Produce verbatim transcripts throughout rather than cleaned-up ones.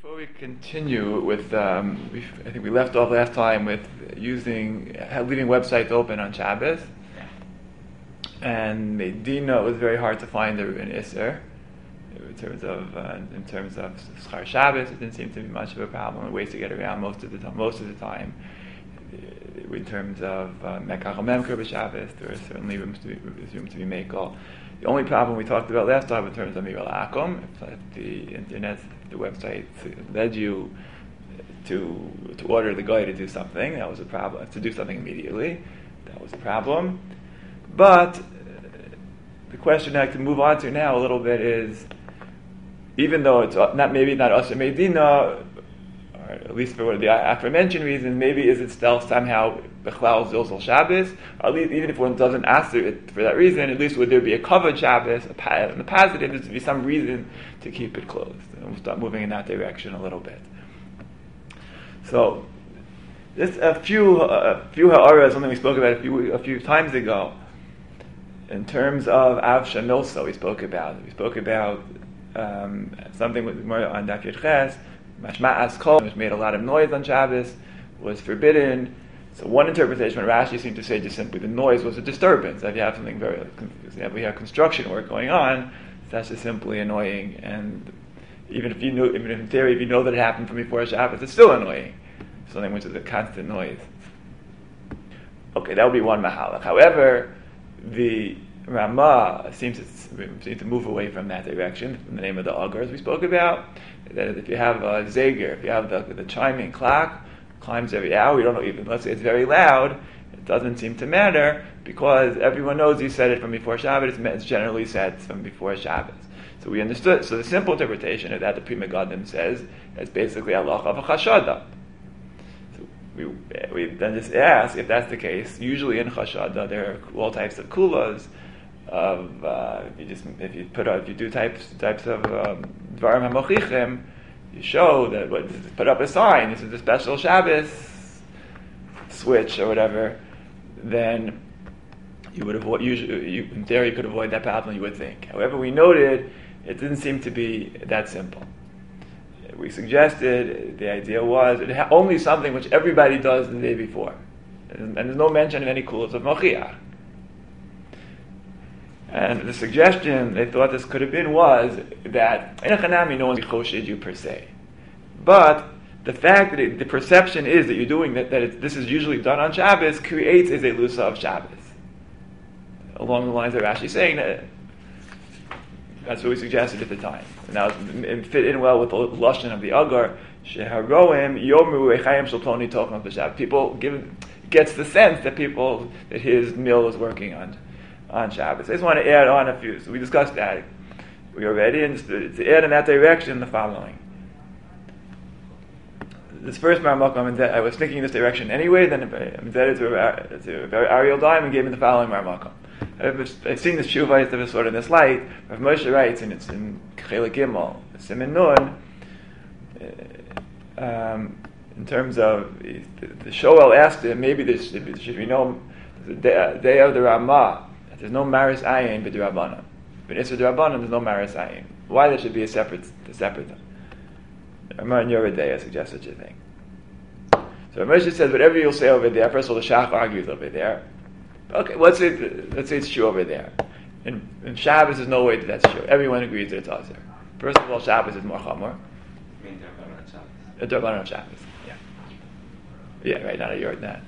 Before we continue with, um, we, I think we left off last time with using, leaving websites open on Shabbos. And Medina was very hard to find an Isser. In terms of, uh, in terms of Schar Shabbos, it didn't seem to be much of a problem. Ways to get around most of the time. Most of the time, in terms of Mekach Memker b'Shabbos, there are certainly rooms to be, room to be Mekel. The only problem we talked about last time in terms of Miral Akum, if the internet, the website led you to to order the guy to do something, that was a problem. To do something immediately, that was a problem. But the question I'd like to move on to now a little bit is, even though it's not maybe not Asher Medina, or at least for the aforementioned reasons, maybe is it still somehow Bechlal Zilzal Shabbos? Or at least even if one doesn't answer it for that reason, at least would there be a covered Shabbos? In the positive, there would be some reason to keep it closed. And we'll start moving in that direction a little bit. So, just a few a few ha'ara, something we spoke about a few a few times ago. In terms of Av Shamilso, we spoke about. We spoke about um, something with Gemara on Daf Yud Ches. Mashma'as Kol, which made a lot of noise on Shabbos, was forbidden. So one interpretation, what Rashi seemed to say, just simply the noise was a disturbance. If you have something very, if we have construction work going on, that's just simply annoying. And even if you know, even if in theory, if you know that it happened from before Shabbos, it's still annoying. Something which is a constant noise. Okay, that would be one mahalach. However, the Ramah seems to, seems to move away from that direction, in the name of the Agar, as we spoke about. That if you have a Zeger, if you have the, the chiming clock, chimes every hour, you don't know, even let's say it's very loud, it doesn't seem to matter, because everyone knows you said it from before Shabbos, it's generally said from before Shabbos. So we understood, so the simple interpretation of that, the Pri Megadim says, is basically Allah of a chashada. So we, we then just ask, if that's the case, usually in chashada there are all types of kulas, of uh, if you just if you put up if you do types types of dvarim um, hamochichim, you show that what put up a sign. This is a special Shabbos switch or whatever. Then you would avoid. Usually, you, in theory, you could avoid that problem. You would think. However, we noted it didn't seem to be that simple. We suggested the idea was it ha- only something which everybody does the day before, and, and there's no mention of any kulas of mochiach. And the suggestion they thought this could have been was that Enochanami, no one's choshed you per se, but the fact that it, the perception is that you're doing that, that it, this is usually done on Shabbos creates a zelusa of Shabbos. Along the lines of Rashi saying that that's what we suggested at the time. Now it fit in well with the lashon of the Agar. Sheharoim yomru echayim shaltoni tochnos b'Shabbos. People give gets the sense that people that his mill is working on. on Shabbos. I just want to add on a few. So we discussed that. We are ready and to add in that direction the following. This first Marmakom, I was thinking in this direction anyway, then it's a very Ariel Daim and gave me the following Marmakom. I've seen this Shuvah of sort of this light. Rav Moshe writes, and it's in Chelik Gimel, Siman Nun, um, in terms of the, the Shoel asked him, maybe there should, should be no the day, day of the Ramah. There's no Maris Ayin but D'Rabbanan. But Isser D'Rabbanan, there's no Maris Ayin. Why there should be a separate a separate thing? Ramah and Yoredei suggest such a thing. So Moshe says, whatever you'll say over there, first of all, the Shach argues over there. Okay, let's say, let's say it's true over there. In, in Shabbos, there's no way that that's true. Everyone agrees that it's Azer. First of all, Shabbos is more Chamor. You mean D'Rabbanan on Shabbos? Uh, D'Rabbanan on Shabbos, yeah. Yeah, right, not a Yord Nat.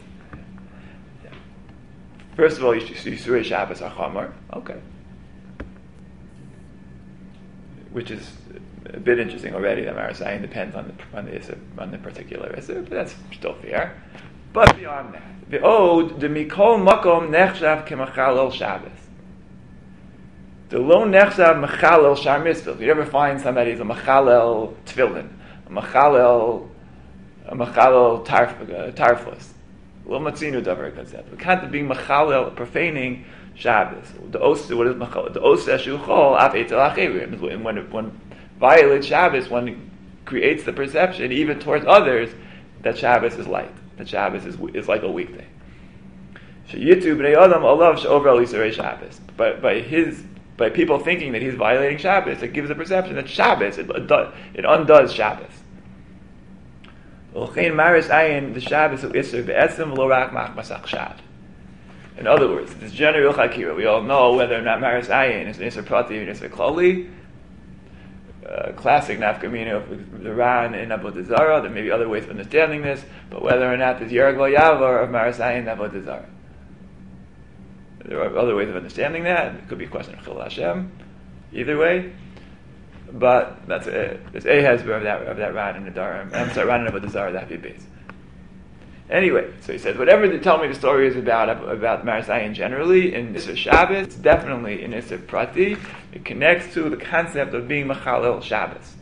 First of all, Yisroel Shabbos are Chamor. Okay. Which is a bit interesting already. The Marasayin depends on the on the, on the particular Isser, but that's still fair. But beyond that, the Od the Mikol Makom Nechshav Kemachalel Shabbos. The Lo Nechshav Machalel Shar Mitzvah. If you ever find somebody who's a Machalel Tefillin, a Machalel a Machalel Tarfus. Lo matzinu davar kazeh. We can't be machalel, profaning Shabbos. The os, what is machalel? The os eshuchol af etel acherim. When one violates Shabbos, one creates the perception, even towards others, that Shabbos is light. That Shabbos is is like a weekday. Sheyitu bnei adam alav sheover al yisrei Shabbos. By by his by people thinking that he's violating Shabbos, it gives the perception that Shabbos it, it undoes Shabbos. L'chein maris ayin the Shabbos hu iser be'etzem lo rak machmas achshad. In other words, this general chakira, we all know whether or not maris ayin is an iser prati or an iser klali. Uh, classic nafkamina of the Ran in Avodah Zarah. There may be other ways of understanding this, but whether or not there's Yerag Lo Yavor of maris ayin in Avodah Zarah. There are other ways of understanding that. It could be a question of Chil Hashem. Either way. But that's a, there's a hezber of that of that Ran in the Dara. I'm sorry, Ran in Avodah Zarah, that be base. Anyway, so he says, whatever they tell me the story is about about Maris Ayin generally, in Isser Shabbos, it's definitely in Isser Prati. It connects to the concept of being Machalel Shabbos.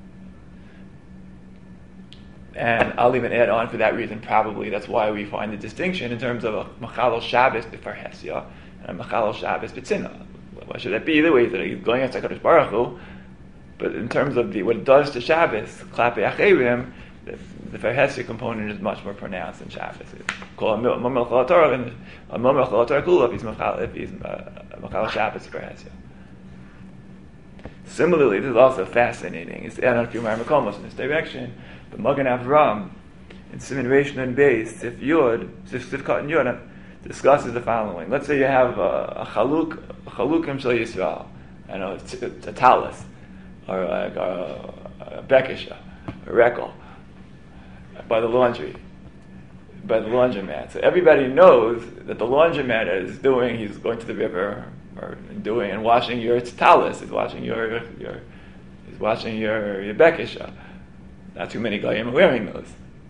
And I'll even add on for that reason, probably, that's why we find the distinction in terms of a Machalel Shabbos b'far Hesya and a Machalel Shabbos b'tzina. Why should that be? Either way, that he's going against HaKadosh Baruch Hu, but in terms of the what it does to Shabbos, Klape Acherim, the, the Farhesi component is much more pronounced in Shabbos. It's called a Momel Chol HaTorah, and a Momel Chol HaTorah Kula if he's Machal, if he's Machal Shabbos Farhesi. Similarly, this is also fascinating. It's add on a few more Makomos in this direction. The Magen Avram, in Siman Reish Nun Beis, Sif Yud, Sif Sifkat and Yud, discusses the following. Let's say you have a, a Chaluk, a Chalukim Shel Yisrael, I know it's, it's a Talis, or like a, a Bekisha, a Rekel, by the laundry, by the laundromat. So everybody knows that the laundromat is doing, he's going to the river, or doing and washing your talis, he's washing your, your he's washing your, your Bekisha. Not too many Goyim are wearing those.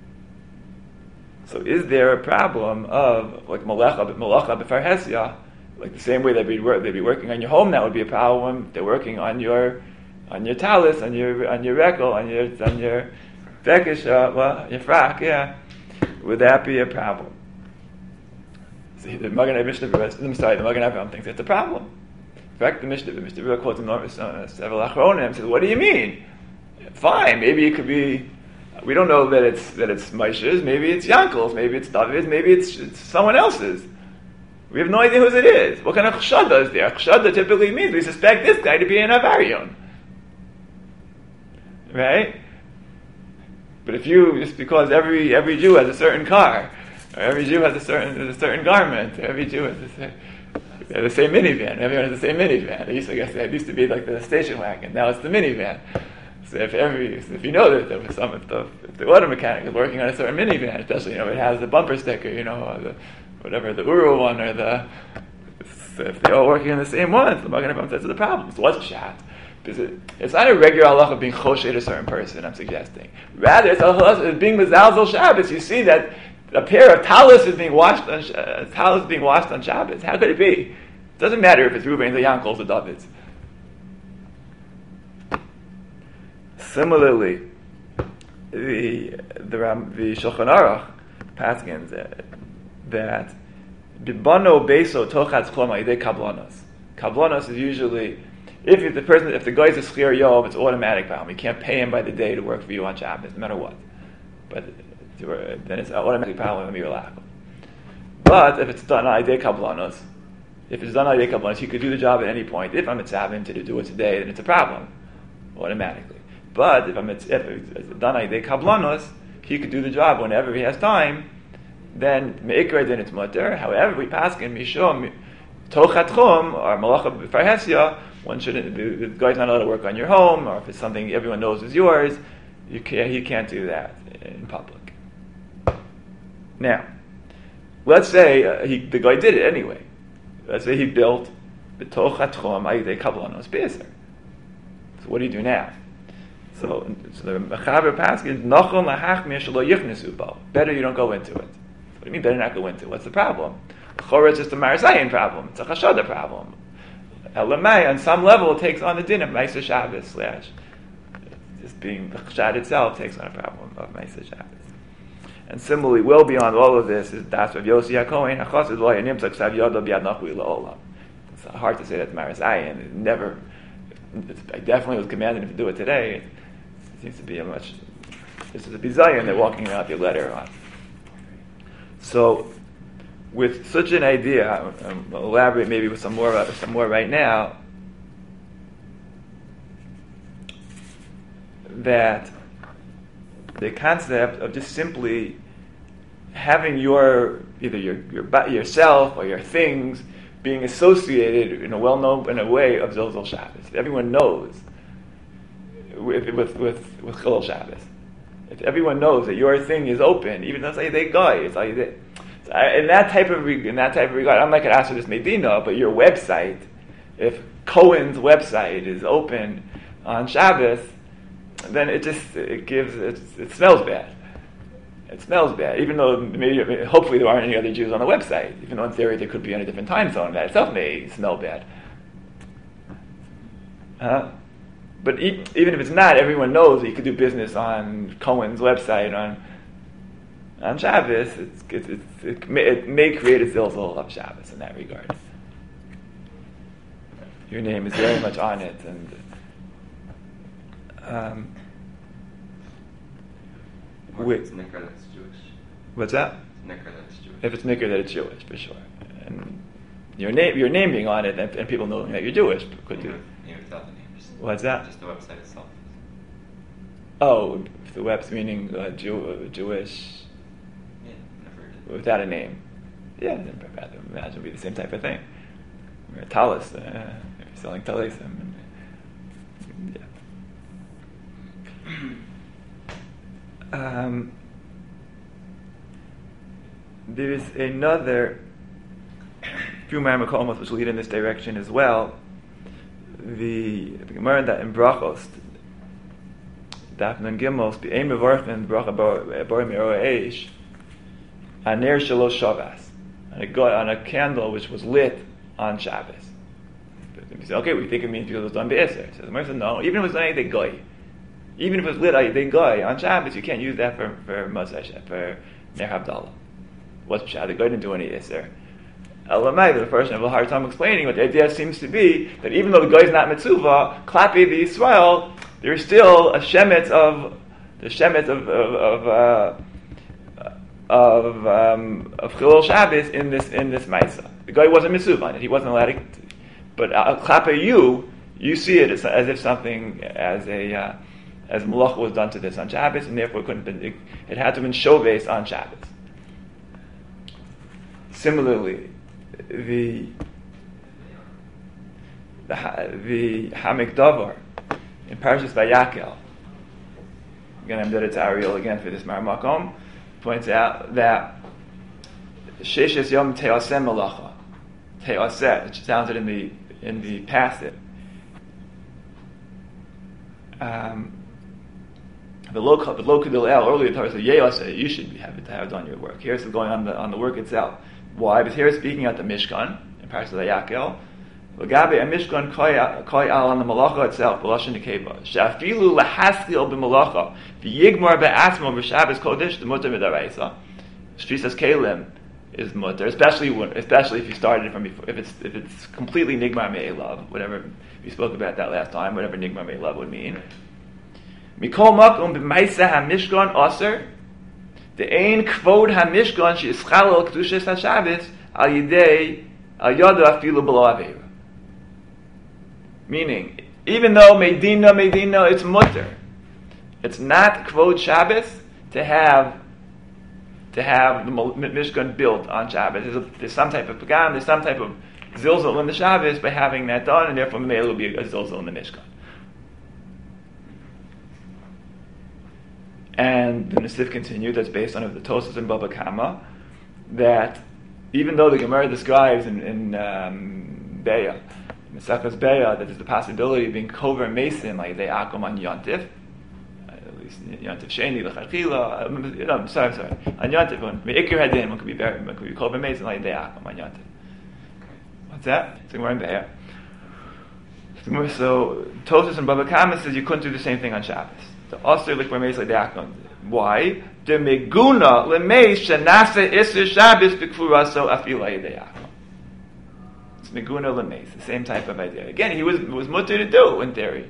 So is there a problem of, like Malacha, Malacha b'far Hesya, like the same way they'd be, they'd be working on your home, that would be a problem. They're working on your on your talis, on your on your rekel, on your on your Bekisha, well, your frak, yeah. Would that be a problem? See, the Magen Avram, I'm sorry, the Magen Avram thinks it's a problem. In fact, the Mishnah, the Mishnah quotes him uh, several Achronim, says, "What do you mean? Fine, maybe it could be. We don't know that it's that it's Moshe's. Maybe it's Yankel's. Maybe it's David's. Maybe it's, it's someone else's. We have no idea whose it is. What kind of chshada is there? Chshada typically means we suspect this guy to be an Avarion, right? But if you, just because every every Jew has a certain car, or every Jew has a certain a certain garment, or every Jew has the same, they have the same minivan. Everyone has the same minivan. They used to, I guess, it used to be like the station wagon. Now it's the minivan. So if every, if you know that there was some, if the, if the auto mechanic is working on a certain minivan, especially, you know, it has the bumper sticker, you know, or the, whatever, the Uru one, or the, so if they're all working on the same one, the Magen Avram says it's a problem. So what's Pshat? Because it, it's not a regular halacha of being choshed a certain person, I'm suggesting. Rather, it's a halacha of being mezalzel Shabbos. You see that a pair of talis is being washed on, uh, talis is being washed on Shabbos. How could it be? It doesn't matter if it's Reuben's or Yankel's or David's. Similarly, the the Ram, the Shulchan Aruch paskins uh, that bibano beso tochatz klom ayidei kablanos. Kablanos is usually if the person, if the guy is a schir yov, it's automatic problem. You can't pay him by the day to work for you on Shabbos, no matter what. But then it's automatic problem when you're allowed. But if it's done ayidei kablanos, if it's done ayidei kablanos, he could do the job at any point. If I'm mitzvah to do it today, then it's a problem automatically. But if I'm if it's done ayidei kablanos, he could do the job whenever he has time. Then meikra then it's mutter. However, we pass in mishum tochat chum or malacha b'far Hesya. One shouldn't. The guy's not allowed to work on your home, or if it's something everyone knows is yours, you can't. He can't do that in public. Now, let's say uh, he, the guy did it anyway. Let's say he built b'tochat chum ayidei kablanos b'eser. So what do you do now? So, so the Mechaber Paskin, Nachon lahachmir shelo yichnesu bo. Better you don't go into it. What do you mean better not go into it? What's the problem? Chorah is just a Marasayan problem. It's a Chashada problem. Elamai, on some level, it takes on the din of Meiser Shabbos slash just being the Chashad itself takes on a problem of Meiser Shabbos. And similarly, well beyond all of this is Das of Yossi HaKohen Hachosed Lo Yanimtzak Sav Yodo Biad Nachui La'olam. It's hard to say that's Marasayan. It never. It's, I definitely was commanded him to do it today. It, seems to be a much. This is a bizayon they're walking around with your letter on. So, with such an idea, um, I'll elaborate maybe with some more, uh, some more right now. That the concept of just simply having your either your your yourself or your things being associated in a well-known in a way of Zilzal Shabbos. Everyone knows with with with, with Chilul Shabbos. If everyone knows that your thing is open, even though it's like they guy, it's like they, so I, in that type of in that type of regard, I'm not going to ask for this Medina, but your website, if Cohen's website is open on Shabbos, then it just it gives it, it smells bad. It smells bad, even though maybe hopefully there aren't any other Jews on the website. Even though in theory there could be on a different time zone, that itself may smell bad. Uh, but e- even if it's not, everyone knows that you could do business on Cohen's website on on Shabbos. It's, it's, it's, it, may, it may create a zilzal of Shabbos in that regard. Your name is very much on it, and um, Or if it's Nicker, that's Jewish. What's that? Nicker, that's Jewish. If it's Nicker, that it's Jewish, for sure. And your name, your name being on it, and, and people knowing that you're Jewish could do. Even without the name. Just, What's that? Just the website itself. Oh, the web's meaning uh, Jew, uh, Jewish Yeah, never heard it. without a name. Yeah, then I imagine it would be the same type of thing. Or a talis, uh, if you're selling talisim. And, yeah. Um, there is another few Maimon which lead in this direction as well. The the Gemara that in Brachos, Daf Nun Gimel, Be'ein Mevorchen Bracha Bar Me'or Eish, Aner Shalosh Shavas, on a on a candle which was lit on Shabbos. We say, okay, we think it means because it was done be'eser. So the Gemara says, no, even if it was done anything goy. Even if it's lit a guy on Shabbos, you can't use that for for Moshe, for Ner Havdalah. What's Pshat? The guy didn't do any Isser. Elamai, the person have a hard time explaining what the idea seems to be, that even though the guy is not Mitzvah, Klapi the Yisrael, there's still a shemetz of the shemetz of of of, uh, of, um, of Chilul Shabbos in this in this Maisa. The guy wasn't Mitzvah on it; he wasn't allowed to. But uh, Klapi you, you see it as, as if something as a uh, as Malach was done to this on Shabbos, and therefore it couldn't been, it, it had to have been shoves on Shabbos. Similarly, the the the Hamik Davar in Parashas Vayakel, again I'm did to Ariel again for this Maramakom, points out that Sheshes Yom Te'aseh Malacha, Te'aseh, which sounds it in the in the passive. Um, The low the low kadil el earlier Torah said Yeyaseh, you should be happy to have done your work. Here it's going on the on the work itself. Why? Because here it's speaking at the Mishkan in Parashat Vayakel. L'gabe a Mishkan koi al on the malacha itself. B'lashon nekeva. She'afilu lahaskil b'malacha v'yigmar be'atzmo b'Shabbos kodesh d'mutar midaraisa. Shvisas kelim is mutar, especially when, especially if you started from before. If it's if it's completely nigmar me'elav, whatever we spoke about that last time, whatever nigmar me'elav would mean. Mikol makom b'maisa hamishkan aser the ein kvod hamishkan she'ischalel kedushas haShabbos al yidei al yada afilu b'lo avera. Meaning, even though medina medina it's mutter, it's not kvod Shabbos to have to have the mishkan built on Shabbos. There's, a, there's some type of pagam, there's some type of zilzal in the Shabbos by having that done, and therefore it will be a zilzal in the mishkan. And the Nesif continued, that's based on the Tosas and Baba Kama, that even though the Gemara describes in, in um, Beya, in Mesechus Beya, that there's the possibility of being kover mesim, like they akum on Yontif, at least Yontif Sheni, L'chachila, no, I'm sorry, I'm sorry, on Yontif, when Me'ikir Hadin, one could be buried, one could be kover mesim, like they akum on Yontif. What's that? It's the Gemara in Beya. So, Tosas and Baba Kama says you couldn't do the same thing on Shabbos. The Oster likbar meis le'deakon. Why? The meguna lemeis shenase iser Shabbos b'kfuraso afila yedeakon. It's meguna lemeis, the same type of idea. Again, he was was mutter to do in theory.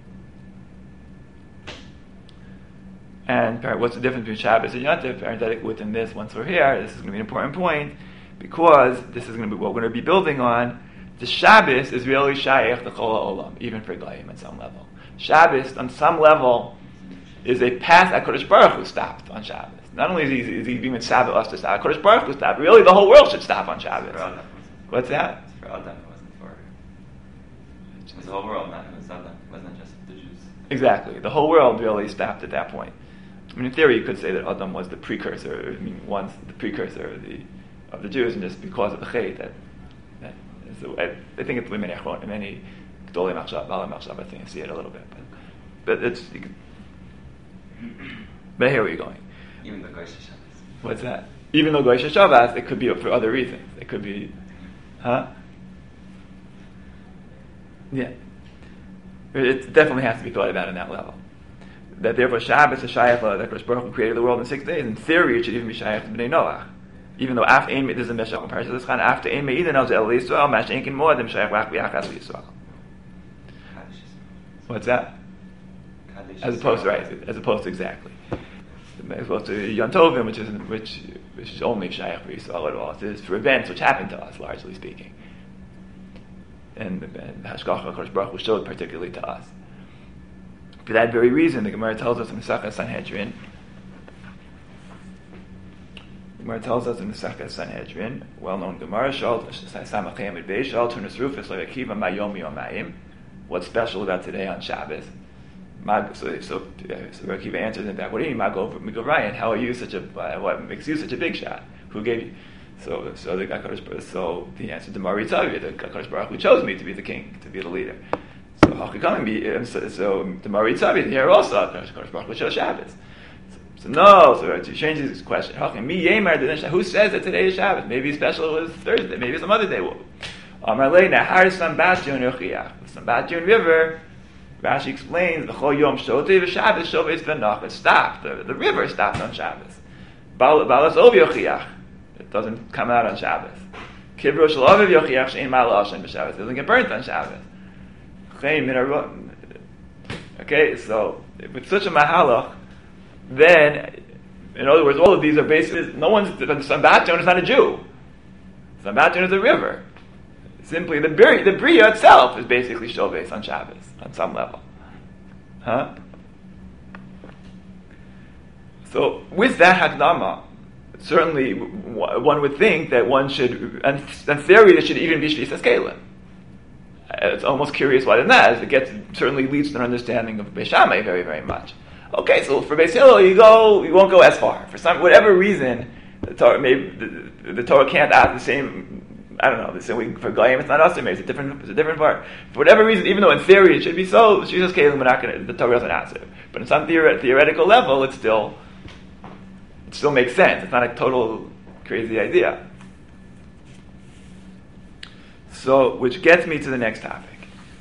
And what's the difference between Shabbos and Yontif? Parenthetic within this, once we're here, this is going to be an important point because this is going to be what we're going to be building on. The Shabbos is really shayach the chol ha'olam, even for Goyim at some level. Shabbos, on some level, is a path HaKadosh Baruch Hu stopped on Shabbos. Not only is he, is he being mitzvah us to stop, HaKadosh Baruch Hu stopped. Really, the whole world should stop on Shabbos. For Adam. What's that? For Adam, it wasn't for. It was the whole world, not it was Adam. It wasn't just the Jews. Exactly. The whole world really stopped at that point. I mean, in theory, you could say that Adam was the precursor. I mean, once the precursor of the of the Jews, and just because of the Chet, that that is the, I, I think it's many many Gdolei Machshav, Balei Machshav. I think I see it a little bit, but but it's. You could, but here we're going. Even the Goysh Shabbos. What's that? Even though Goysh Shabbos, it could be for other reasons. It could be, huh? Yeah. It definitely has to be thought about on that level. That therefore Shabbos is Shayach, that Kodesh Baruch Hu created the world in six days. In theory, it should even be Shayach to Bnei Noach. Even though after Ein, there's a Meshach in Parashat Eschan, after Ein Me'iden El Zel Yisrael, Mash Enkin More, them Shayach Rach B'Yachas Yisrael. What's that? As opposed to, right, as opposed to exactly. As opposed to Yom Tovim, which is which which is only Shayach for Yisrael at all. It is for events which happened to us, largely speaking. And, and Hashgacha HaKadosh Baruch Hu showed particularly to us. For that very reason, the Gemara tells us in Masechah Sanhedrin, the Gemara tells us in Masechah Sanhedrin, well-known Gemara, Shal Samachem Edbei Shal Tunas Rufus Lo Yakiva Mayom Yomayim. What's special about today on Shabbos? Mag, so, so, so Rakiva answers in back. What do you mean, Mago Ryan? How are you such a? Uh, what makes you such a big shot? Who gave you? So, so the Hakadosh, so the answer to Mari Tzavir, the Hakadosh Baruch Hu chose me to be the king, to be the leader. So how could come be? Um, so, so the Mari Tzavir here also Hakadosh Baruch Hu chose Shabbos. So, so no, so to change this question, who says that today is Shabbos? Maybe special was Thursday. Maybe some other day. Amar Lei Nahar Sambatyon Yochiach. The Sambatyon River. Rashi explains the Chol Yom Shotei v'Shabbos Shoves v'Nach. Stopped. The, the river stopped on Shabbos. Balas Ov Yochiach. It doesn't come out on Shabbos. Kibro Shel Aviv Yochiach Shein Ma'al Ashen b'Shabbos. It doesn't get burnt on Shabbos. Okay, so with such a mahalach, then, in other words, all of these are basically, no one's, the Sambatyon is not a Jew. Sambatyon is a river. Simply, the bria, the bria itself is basically Shoves on Shabbos, on some level. Huh? So, with that Hakdama, certainly one would think that one should, and in theory, there should even be Shvisas Kelim. It's almost curious why than that, as it gets, certainly leads to an understanding of Beis Shammai very, very much. Okay, so for Beis Hillel, you go, you won't go as far. For some, whatever reason, the Torah, maybe the, the Torah can't add the same, I don't know, the same, for Goyim it's not us, maybe it's a different, it's a different part. For whatever reason, even though in theory it should be so, Jesus Kalim, we're not going to, the Torah doesn't answer. But in some theoret- theoretical level, it's still, it still makes sense. It's not a total crazy idea. So, which gets me to the next topic.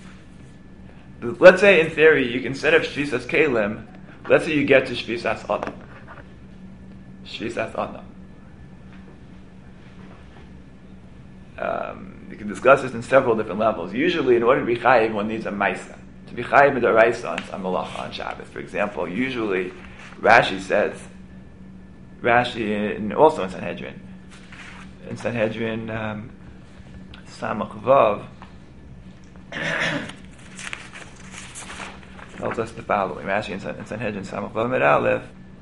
Let's say in theory, you can instead of Shvisas Kalim, let's say you get to Shvisas Adam. Shvisas Adam. Um, you can discuss this in several different levels. Usually, in order to be chayiv, one needs a maisa. To be chayiv in the raisa on malacha on Shabbos, for example, usually Rashi says, Rashi in, also in Sanhedrin, in Sanhedrin um, Samach Vav tells us the following. Rashi in, in Sanhedrin Samach Vav Med Aleph.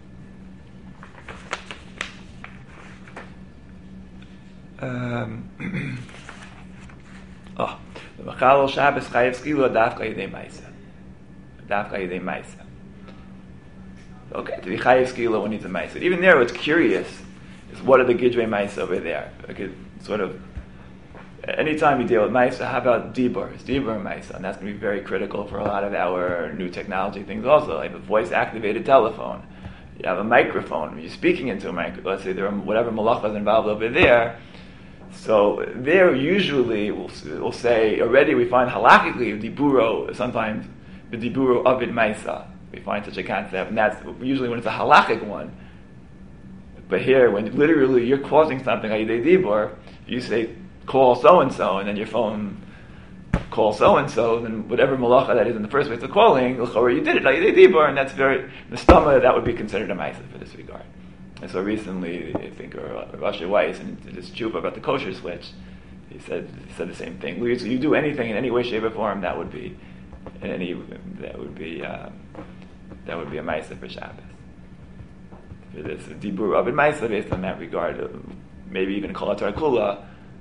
Um, oh, the Machal Shabbos Chayev Skila Dafka Yidei Maisa. Dafka Yidei Maisa. Okay, to be Chayev Skila, one needs a Maisa. Even there, what's curious is what are the Gidrei Maisa over there? Like it sort of, anytime you deal with Maisa, how about Dibur? Is Dibur Maisa? And that's going to be very critical for a lot of our new technology things also, like a voice-activated telephone. You have a microphone. You're speaking into a microphone. Let's say there are whatever malachas involved over there. So there usually we'll, we'll say already we find halachically diburo, sometimes the diburo avid maisa. We find such a concept, and that's usually when it's a halachic one. But here, when literally you're causing something like dibur, you say call so and so, and then your phone call so and so, then whatever malacha that is in the first place of calling, you did it like dibur, and that's very the stomach that would be considered a maisa for this regard. And so recently, I think, or Rashi Weiss, in his tshuva about the kosher switch, he said he said the same thing. So you do anything in any way, shape, or form, that would be, in any that would be, uh, that would be a Maisa for Shabbos. For this Dibur of Maisa based on that regard, uh, maybe even Kol HaTorah Kula,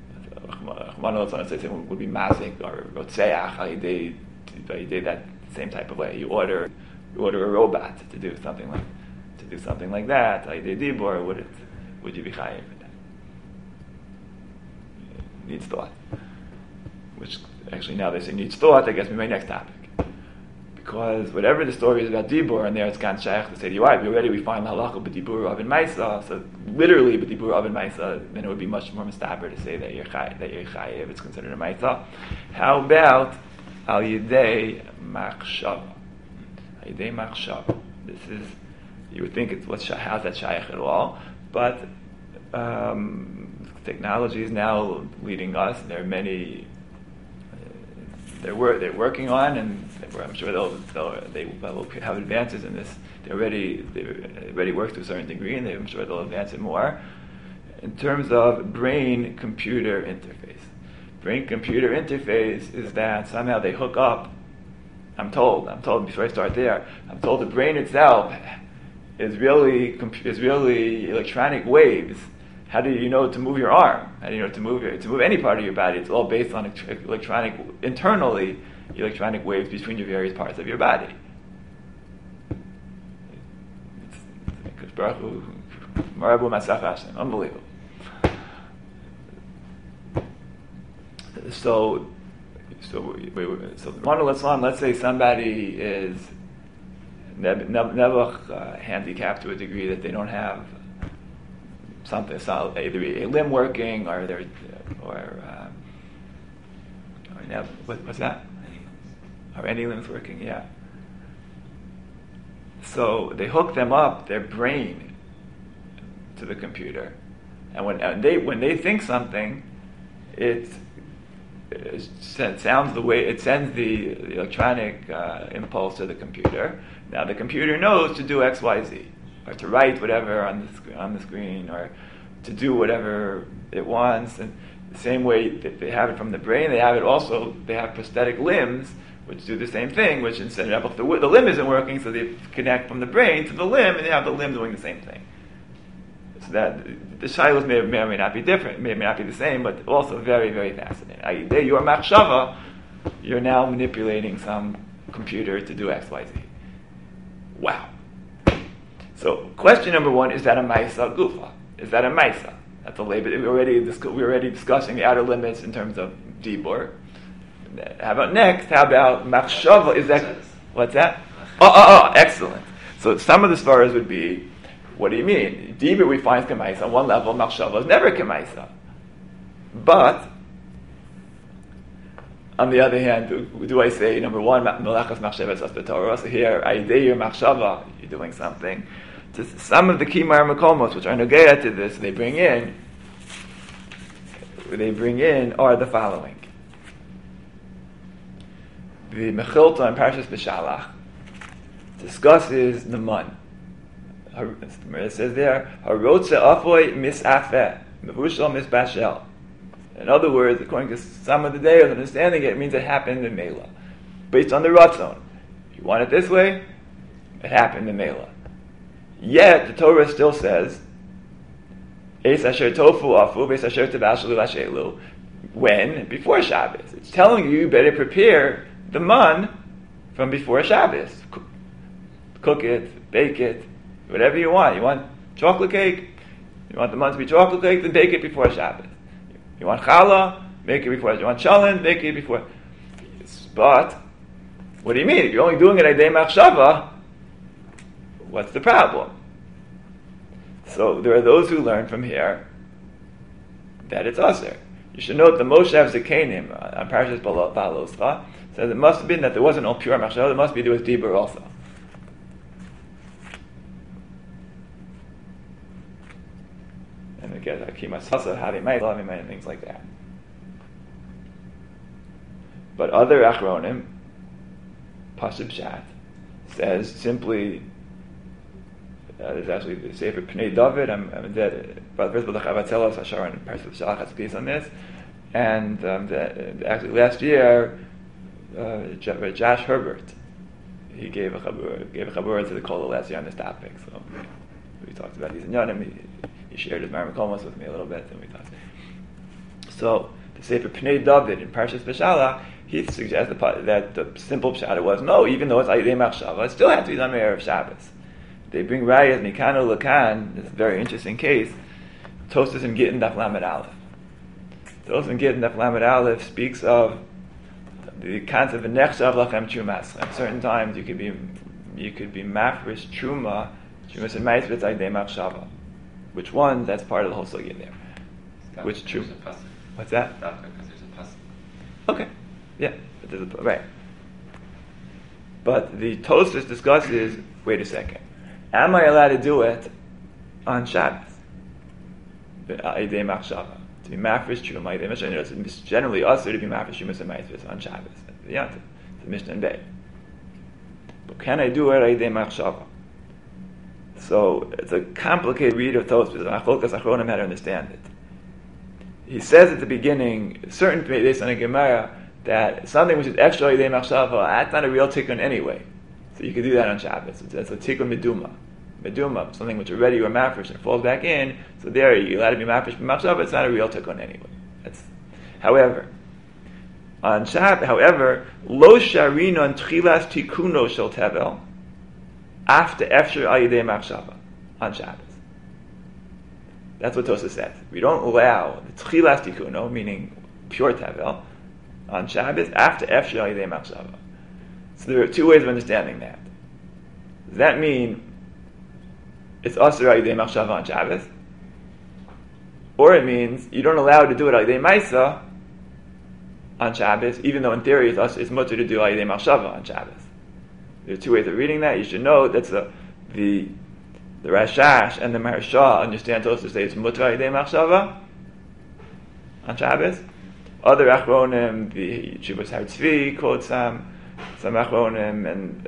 would be Mazik or Rotzeach, how you did that same type of way. You order you order a robot to do something like to do something like that. How you did Dibur, would it would you be chayiv for that? It needs thought. Which actually now they say needs thought, I guess be my next topic. Because whatever the story is about Dibur, and there it's Gan Shaykh to say, you right, we already we find the halacha b'Dibur of Maisa, so literally b'Dibur of Maisa, then it would be much more mistaber to say that you're chay, that you're chayiv, it's considered a Maisa. How about Al Yidei Machshava? Al Yidei Machshava. This is, you would think it's what's how's that shaykh at all, but um, technology is now leading us. There are many. They're, wor- they're working on, and I'm sure they'll, they'll they will have advances in this. They already they already work to a certain degree, and they, I'm sure they'll advance it more. In terms of brain-computer interface, brain-computer interface is that somehow they hook up. I'm told. I'm told before I start there. I'm told the brain itself is really is really electronic waves. How do you know to move your arm? How do you know to move your, to move any part of your body? It's all based on electronic, internally, electronic waves between your various parts of your body. Unbelievable. So, so, we, we, so let's say somebody is never uh, handicapped to a degree that they don't have something solid, either a limb working or they're or, uh, or now, what, what's that? Or any limbs working? Yeah. So they hook them up, their brain, to the computer, and when and they when they think something, it, it sounds the way it sends the, the electronic uh, impulse to the computer. Now the computer knows to do X, Y, Z. Or to write whatever on the sc- on the screen, or to do whatever it wants. And the same way that they have it from the brain, they have it also. They have prosthetic limbs which do the same thing. Which instead of if the, the limb isn't working, so they connect from the brain to the limb, and they have the limb doing the same thing. So that the shilos may, may or may not be different, may or may not be the same, but also very very fascinating. There, you are machshava. You're now manipulating some computer to do X, Y, Z. Wow. So, question number one, is that a Maisa Gufa? Is that a Maisa? That's a label. We're already, discu- we're already discussing the outer limits in terms of Dibur. How about next? How about Machshava? Is that, what's that? Oh, oh, oh, excellent. So, some of the svaras would be, what do you mean? Dibur we find Kemaisa on one level, Machshava is never Kemaisa. But, on the other hand, do, do I say, number one, Melachas Machshava is Torah? So here, Aidei Machshava, you're doing something. Some of the key Makomos, which are nogeya to this, they bring in, they bring in are the following. The Mechilta in Parshas B'Shalach discusses the mun. It says there, Harotze Afoy Misafeh, Mevushal Misbashel. In other words, according to some of the Deos understanding it, it means it happened in Mela. Based on the Ratzon. You want it this way, it happened in Mela. Yet the Torah still says, "Eis asher tofu afu, eis asher tevashelu lashelu." When? Before Shabbos. It's telling you you better prepare the mun from before Shabbos. Cook it, bake it, whatever you want. You want chocolate cake? You want the mun to be chocolate cake? Then bake it before Shabbos. You want challah? Make it before. You want challah? Make it before. But what do you mean? If you're only doing it at Dei Machshava, what's the problem? So there are those who learn from here that it's usher. You should note the Moshev Zekanim on Parashas Baloscha says it must have been that there wasn't all pure machshava. It must be there was dibur also. And again, Akimas Hasa, Havi Ma'il, and things like that. But other Achronim, Pasuk Shat, says simply. Uh, there's actually the Sefer Pnei David. I'm, I'm dead. But first of all, the Chavatzelos Hashar and Parshas Shalach has a piece on this. And um, the, actually, last year, uh, Josh Herbert, he gave a chabur, gave a chabur to the kol last year on this topic. So we talked about these inyanim. He, he shared his marmakomos with me a little bit, and we talked. So the Sefer Pnei David in Parshas Beshalach, he suggests that the simple pshat was no, even though it's Ayidei Machshava, it still had to be done on Erev Shabbos. They bring rayas mikano lakan. This is a very interesting case. Tosfos in Gittin Daf Lamed Aleph. Tosfos in Gittin Daf Lamed Aleph speaks of the concept of nechshav lachem trumas. At certain times, you could be you could be mafresh truma, trumas and ma'aseh Ayidei Machshava. Which one? That's part of the whole sugya there. Stop. Which true? What's that? Stop, because there's a pasuk. Okay, yeah, but there's a, right. But the Tosfos discusses. Wait a second. Am I allowed to do it on Shabbos? Ayidei Machshava. To be mafresh truma, Ayidei Machshava. It's generally also to be mafresh trumas and ma'aseh on Shabbos. Yeah, the Mishnah and Beit. But can I do it Ayidei Machshava? So it's a complicated read of Tosfos. Achlokas Achronim how to understand it. He says at the beginning, certain based on a Gemara, that something which is extra Ayidei Machshava, that's not a real tikkun anyway. So you can do that on Shabbos. It's a tikkun meduma. Meduma, something which already you are mafresh and falls back in. So there you're allowed to be mafresh b'machshava, it's not a real tikkun anyway. That's, however, on Shabbos, however, lo sharinon tchilas tikkuno shel tevel after efshar Ayidei Machshava on Shabbos. That's what Tosfos says. We don't allow the tchilas tikkuno, meaning pure tevel, on Shabbos after efshar Ayidei Machshava. So there are two ways of understanding that. Does that mean it's asur Ayidei Machshava on Shabbos? Or it means you don't allow to do it Ayidei Maisa on Shabbos, even though in theory it's, asur, it's mutter to do Ayidei Machshava on Shabbos. There are two ways of reading that. You should know that's a, the the Rashash and the Maharsha understand Tosfos to say it's mutter Ayidei Machshava on Shabbos. Other Achronim, the Chuvas Har Tzvi quotes some some Achronim, and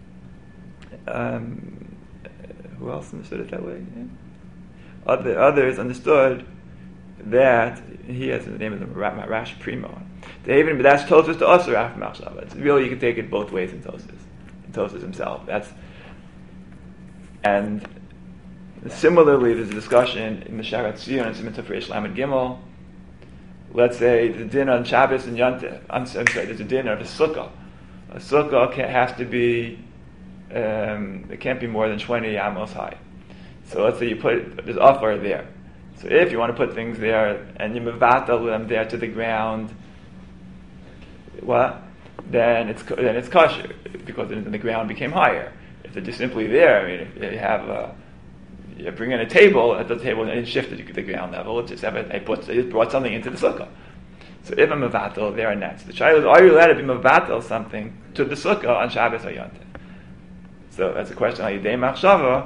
um, who else understood it that way? Yeah. Other others understood that he has the name of the Rash Primo. They even, but that's Tosfos to Asur after Machshava. It's really, you can take it both ways in Tosfos. In Tosfos himself. That's and similarly, there's a discussion in the Sharat Tzion and Simon Tafresh Lamed Gimel. Let's say the din on Shabbos and Yontif. I'm sorry, there's a din of a sukkah. A sukkah can, has to be, um, it can't be more than twenty amos high. So let's say you put, there's offer there. So if you want to put things there and you mevatel them there to the ground, what? Then it's then it's kosher because then the ground became higher. If they're just simply there, I mean, if you have a, you bring in a table at the table and it shifted the ground level, it just have a, it, puts, it brought something into the sukkah. So if I'm mevatel, there and next. The child is, are you allowed to be mevatel something to the sukkah on Shabbos or Yontif? So that's a question. Ayidei Machshava.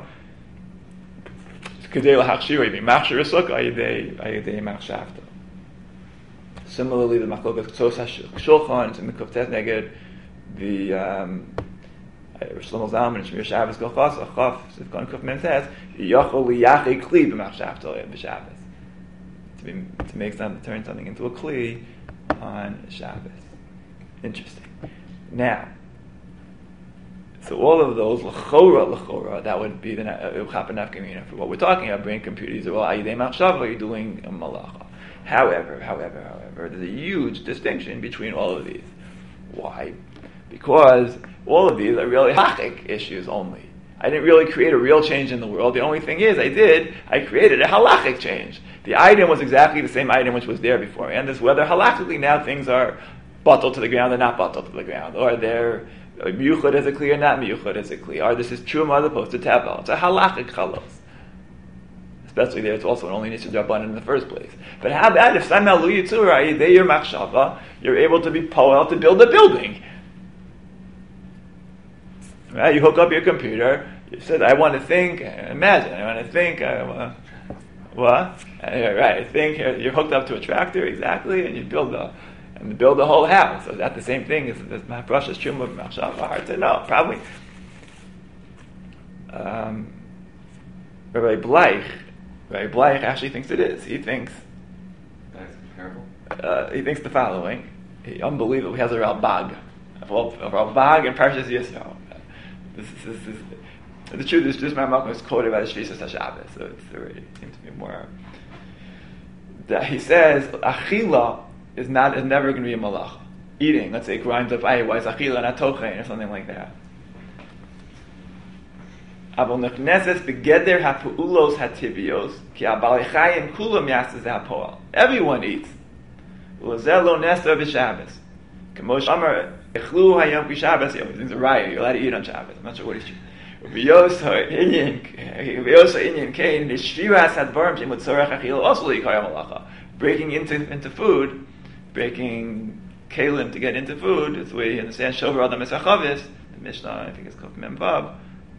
Kedei lahachshir, be machshir a sukkah. Ayidei ayidei machshavta. Similarly, the machlokas Ktsos HaShulchan and the Kuftes Neged, the um, Shlomo Zalman and Shmir Shabbos Golchas Achaf Sivkon Kuf Mem says Yachol Liyachi Kli b'Machshavta b'Shabbos, to be to make something, turn something into a Kli on Shabbos. Interesting. Now, so all of those l'chora l'chora, that would be the Uchap and Nafkamina for what we're talking about. Brain computers are all Ayidei Machshava, you're doing a malacha. However, however, however, there's a huge distinction between all of these. Why? Because all of these are really halachic issues only. I didn't really create a real change in the world. The only thing is, I did, I created a halachic change. The item was exactly the same item which was there before. And this, whether halachically now things are bottled to the ground or not bottled to the ground, or they're miyuchad as a kli or not miyuchad as a kli, or this is truma as opposed to tevel. It's a halachic chalos. Especially there, it's also an only nisur d'rabbanan in the first place. But how about if somehow lu yitzura, they your machshava, you're able to be poel to build a building? Right? You hook up your computer. You said, "I want to think." Imagine, I want to think. I want to, what? Right? I think you're hooked up to a tractor exactly, and you build a and build the whole house. So is that the same thing as this ma'aprashas truma machshava? Hard to know. Probably. Um, Rabbi Bleich. Rabbi Bleich actually thinks it is. He thinks that's comparable. Uh, he thinks the following. He unbelievably has a Ralbag, a Ralbag in Parshas Yisro. This is, this is the truth is this Maimon was quoted by the Shvisas HaShabbos, so it's already it seems to be more. That he says achila is not is never going to be a malacha. Eating, let's say, grinds up, ay, why is achila not tochein or something like that. Avol nechneses begeder hapuulos hativios ki abal chayim kulam yasses hapoal. Everyone eats. Ulezel lo nesa b'Shabbos. Kamosh Amar echlu hayom b'Shabbos. It's a riot. You're allowed to eat on Shabbos. I'm not sure what he's. V'yoso inyan, v'yoso inyan kain nishviras hadvarim shem utzorach achila also likayam malacha. Breaking into into food, breaking kalim to get into food. It's the way you understand shover adam esachavis. The Mishnah, I think it's called Memvav.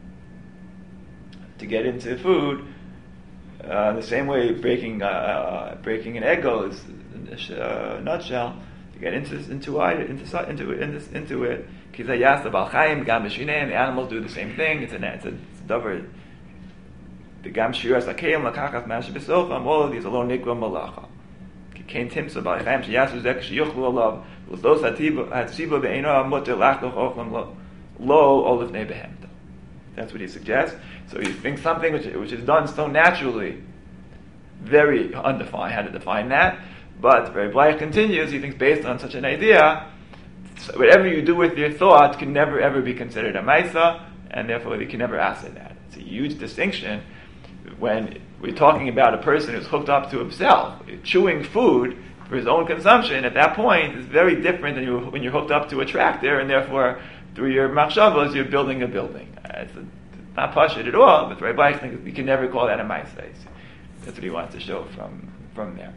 To get into food, uh, the same way breaking uh, uh, breaking an egg is in this uh, nutshell. To get into into it, into into it, into, into it. The animals do the same thing. It's a it's a davar. The gam shiras lakayim lakachas mash besocham. All of these alone nikra malacha. Kain timsa b'alchayim sheyasu zek sheyuchlu alav. L'zos hatiba hatziba be'ena muter lachloch ochlam lo lo olav nebehemta. That's what he suggests. So you think something which which is done so naturally, very undefined. How to define that? But Rabbi Bleich continues. He thinks based on such an idea, so whatever you do with your thought can never ever be considered a maisa, and therefore you can never answer that. It's a huge distinction when we're talking about a person who's hooked up to himself, chewing food for his own consumption. At that point, it's very different than you, when you're hooked up to a tractor, and therefore through your machshavos you're building a building. It's, a, it's not pashut at all, but Rabbi Bleich thinks you can never call that a maisa. That's what he wants to show from from there.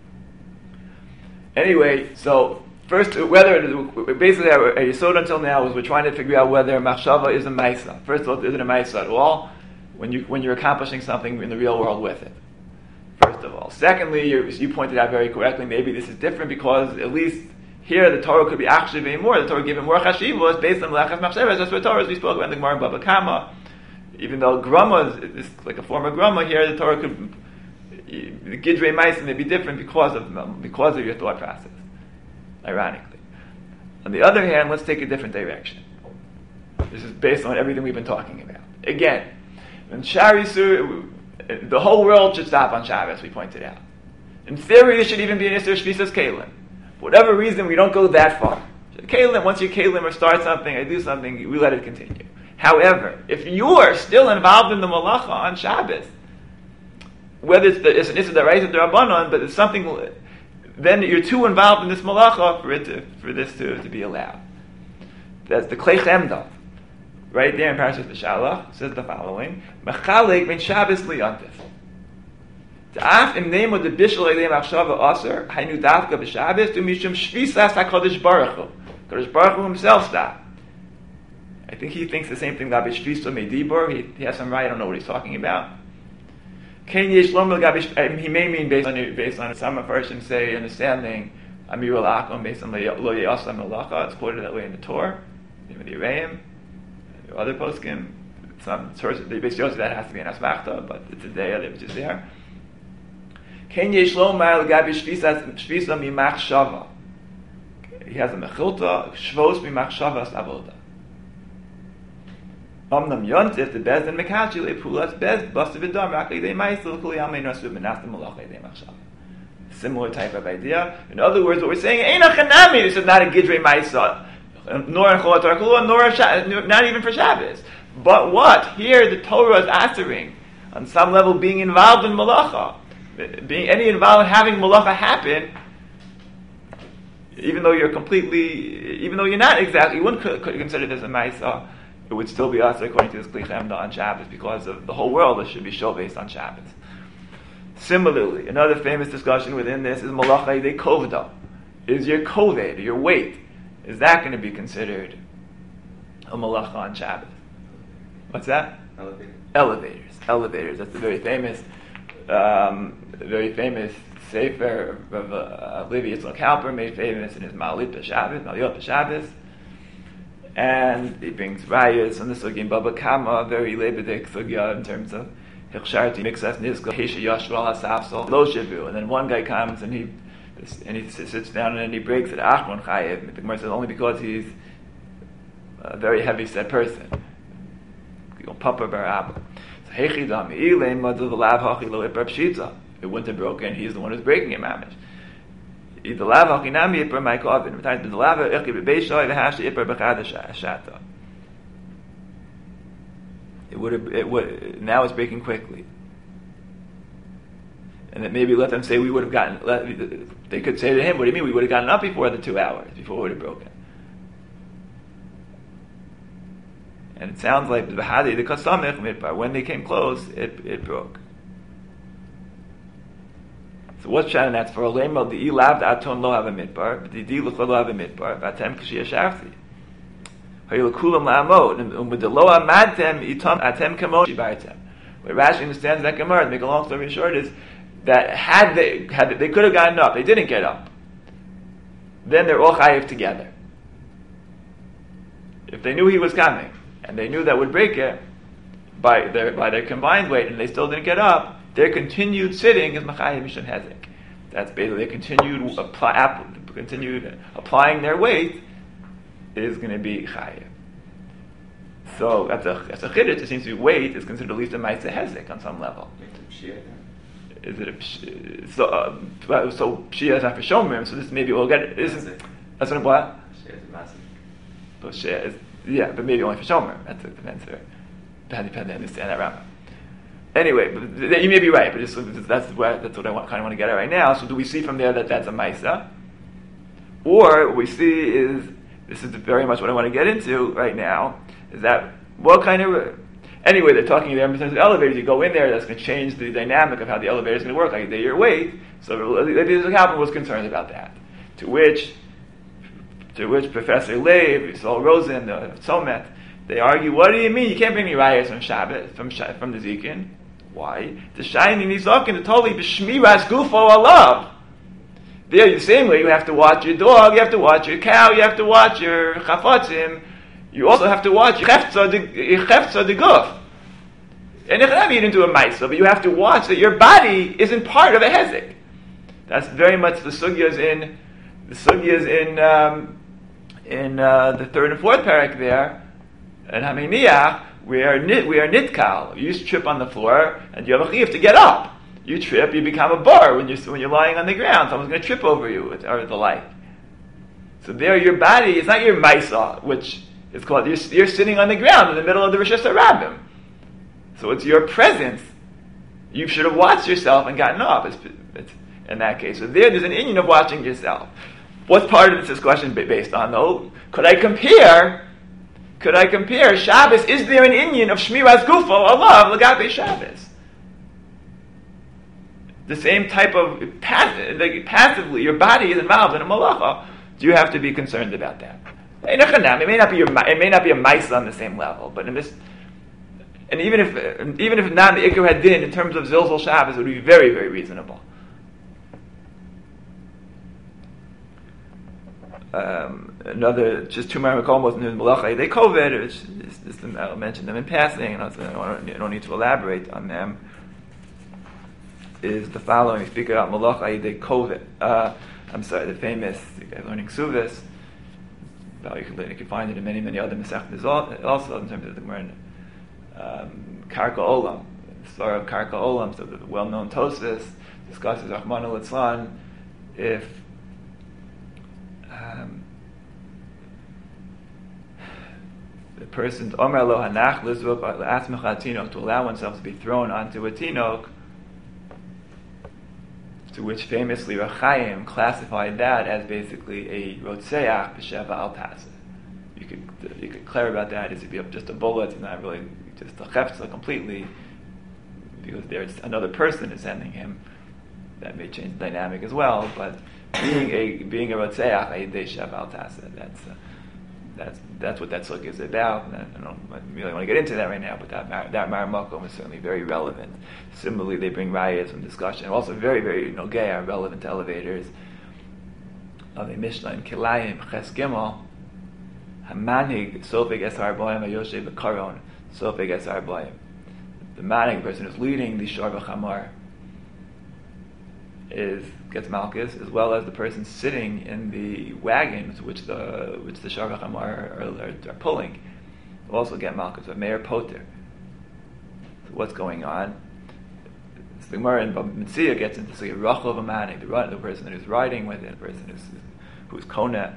Anyway, so. First, whether basically our yesod until now is we're trying to figure out whether machshava is a ma'isa. First of all, is it a ma'isa at all? When you when you're accomplishing something in the real world with it. First of all. Secondly, you, you pointed out very correctly. Maybe this is different because at least here the Torah could be actually very more. The Torah given more chashivos based on lachas machshavas. That's what Torah is. We spoke about in the Gemara in Baba Kama. Even though grama is, is like a form of grama, here the Torah could the gidrei ma'isa may be different because of because of your thought process. Ironically. On the other hand, let's take a different direction. This is based on everything we've been talking about. Again, in Sharisur, the whole world should stop on Shabbos, we pointed out. In theory, there should even be an Isser Shvisas Kalim. For whatever reason, we don't go that far. Kalim, once you Kalim or start something or do something, we let it continue. However, if you're still involved in the Malacha on Shabbos, whether it's, the, it's an Isser D'Oraisa D'Rabbanan, but it's something... then you're too involved in this malacha for it to, for this to, to be allowed. That's the Klei Chemda. Right there in Parashat V'Shalach, says the following: Mechalek ben Shabbos liyantif. Ta'af im nemo de bishul elei machshava aser haynu dafka b'Shabbos to mishum shvisas HaKadosh Baruch Hu. Kadosh Baruch Hu himself stopped. I think he thinks the same thing about B'Shvisa Meidibor. He, he has some right. I don't know what he's talking about. He may mean based on based on some versions say understanding Amir al-Akum based on Lo Yasam al-Lacha. It's quoted that way in the Torah, even the Yereim, other poskim. Some sources they basically that has to be an asmachta, but it's a day which is there. Ken yesh lomar l'gabi shvisa shvisa mimachshava. He has a mechilta shvos mimachshavas avoda. Omnam yontif the bez and mekachi lepulas bez busted v'dam rakli de ma'isel kuli amei nasu b'nafta malacha de machshav. Similar type of idea. In other words, what we're saying ain't a chanami. This is not a gidrei ma'isa, nor in cholat Torah, nor not even for Shabbos. But what here the Torah is answering on some level, being involved in malacha, being any involved in having malacha happen. Even though you're completely, even though you're not exactly, you wouldn't consider this a ma'isa. It would still be us according to this Kli Chemda on Shabbos because of the whole world should be show based on Shabbos. Similarly, another famous discussion within this is Malacha Yidei Kovda. Is your koved, your weight, is that going to be considered a Malacha on Shabbos? What's that? Elevators. Elevators. Elevators. That's a very famous, um, very famous sefer of uh, Levi Yitzchak Halper, made famous in his Ma'alit B'Shabbos, Ma'aliyot B'Shabbos. And he brings rayas and the sugya in Baba Kama, very lebedik sugya in terms of hiksharti mixas nizka hesha yashval hasafsol lo shivu. And then one guy comes and he and he sits down and he breaks it achron chayev. The Gemara says only because he's a very heavy set person. go Papa Bar Abba. So Hechidam Ilem Madu V'Lav Hachi Lo Ipar Pshita. It wouldn't have broken. He's the one who's breaking it, mamish. The Lav Hachi Nami Ipar Michael Avin. The Lav Hachi Bebeishai V'Hashi Ipar B'Chadash Shata. It would have. It would. Now it's breaking quickly. And that maybe let them say we would have gotten. Let, they could say to him, "What do you mean we would have gotten up before the two hours before it would have broken?" And it sounds like the Bahadi, the Kasamech Midbar, when they came close, it it broke. So what's Shannon? That's for Olema the Ilav Aton Lo have a Midbar, but the Di Lo have a Midbar. Vatem Kashia Shafti. Hayilkulam Laamod, and with the Lo Amadtem Itam Atem Kamon Shibartem. What Rashi understands that Gemara, to make a long story short, is that had they had they, they could have gotten up, they didn't get up. Then they're all chayiv together. If they knew he was coming, and they knew that would break it by their by their combined weight, and they still didn't get up, their continued sitting is machayiv mishum hezek. That's basically their continued apply, continued applying their weight is going to be chayiv. So that's a that's a chiddush. It seems to be weight is considered at least a ma'aseh hezek on some level. Is it a so uh, so Pshia is not for Shomrim? So this maybe we'll get it. Isn't that's what what? Pshia is massive. But Pshia is yeah, but maybe only for Shomrim. That's it depends. Depends depends. I understand that Rambam. Anyway, but you may be right, but just, that's what that's what I want, kind of want to get at right now. So do we see from there that that's a ma'aseh, or what we see is this is very much what I want to get into right now. Is that what kind of anyway, they're talking there in terms of elevators. You go in there, that's going to change the dynamic of how the elevator is going to work. Like they're your weight. So the Kaplan was concerned about that. To which, to which Professor Leib, Saul Rosen, the Somet, they argue, what do you mean? You can't bring any rayas from Shabbat, from from the Zikin. Why? The shiny nizakin, the totally b'shmiras gufo alav. There, the same way you have to watch your dog, you have to watch your cow, you have to watch your chafatzim. You also have to watch chefza de guf. And it can be into a ma'isa, but you have to watch that your body isn't part of a hezek. That's very much the sugyas in the sugyas in um, in uh, the third and fourth parak there, and Haminiach, we are nit we are nitkal. You trip on the floor and you have a chiyuv to get up. You trip, you become a bar when you're when you're lying on the ground. Someone's going to trip over you or the like. So there, your body is not your ma'isa, which it's called, you're, you're sitting on the ground in the middle of the Rosh Hashanah. So it's your presence. You should have watched yourself and gotten up. It's, it's, in that case. So there, there's an inyan of watching yourself. What part of this is question based on, though? Could I compare, could I compare Shabbos, is there an inyan of Shmiras Gufo, Allah, Lagabe Shabbos? The same type of, passive, like passively, your body is involved in a malacha. Do you have to be concerned about that? It may not be your, it may not be a ma'aseh on the same level, but in this, and even if even if not the ikar hadin in terms of zilzal Shabbos, it would be very very reasonable. Um, another just two marakom in the malacha they kovet. It's just, just I'll mention them in passing, and also, I, don't, I don't need to elaborate on them. Is the following? We speak about malacha they kovet. Uh, I'm sorry, the famous learning suvis. Well, you can, you can find it in many, many other Masechtas also in terms of the Gemara. Um, Karka Olam, the story of Karka Olam, so the well-known Tosfos discusses Rahman al-Litzlan, if um, the person's Omer lo hanach lizvuk la'atzmecha tinok, to allow oneself to be thrown onto a tinok, to which famously Rachayim classified that as basically a rotseach b'sheva al tasa. You could you could clear about that as if you have just a bullet, not really just a chefza completely, because there's another person is sending him. That may change the dynamic as well. But being a being a rotseach ayidei sheva al tasa, that's uh, that's that's what that sukkah is about. And I don't really want to get into that right now, but that mar- that maramakom is certainly very relevant. Similarly, they bring rayas from discussion, and also very, very nogea, relevant to elevators, of a Mishnah in Kilayim, Ches Gimel, Hamanig, Sofig Esar Boyim, Ayoshe B'Karon, Sofig Esar Boyim. The manig person who's leading the Shor V'Chamar is gets malchus, as well as the person sitting in the wagons which the which the Shor V'Chamar are, are, are pulling will also get malchus, but Meir Poter. So what's going on? So the Gemara in Bava Metzia gets into the Rachel of a man, the, the person who's riding with it, the person who's who's Kona.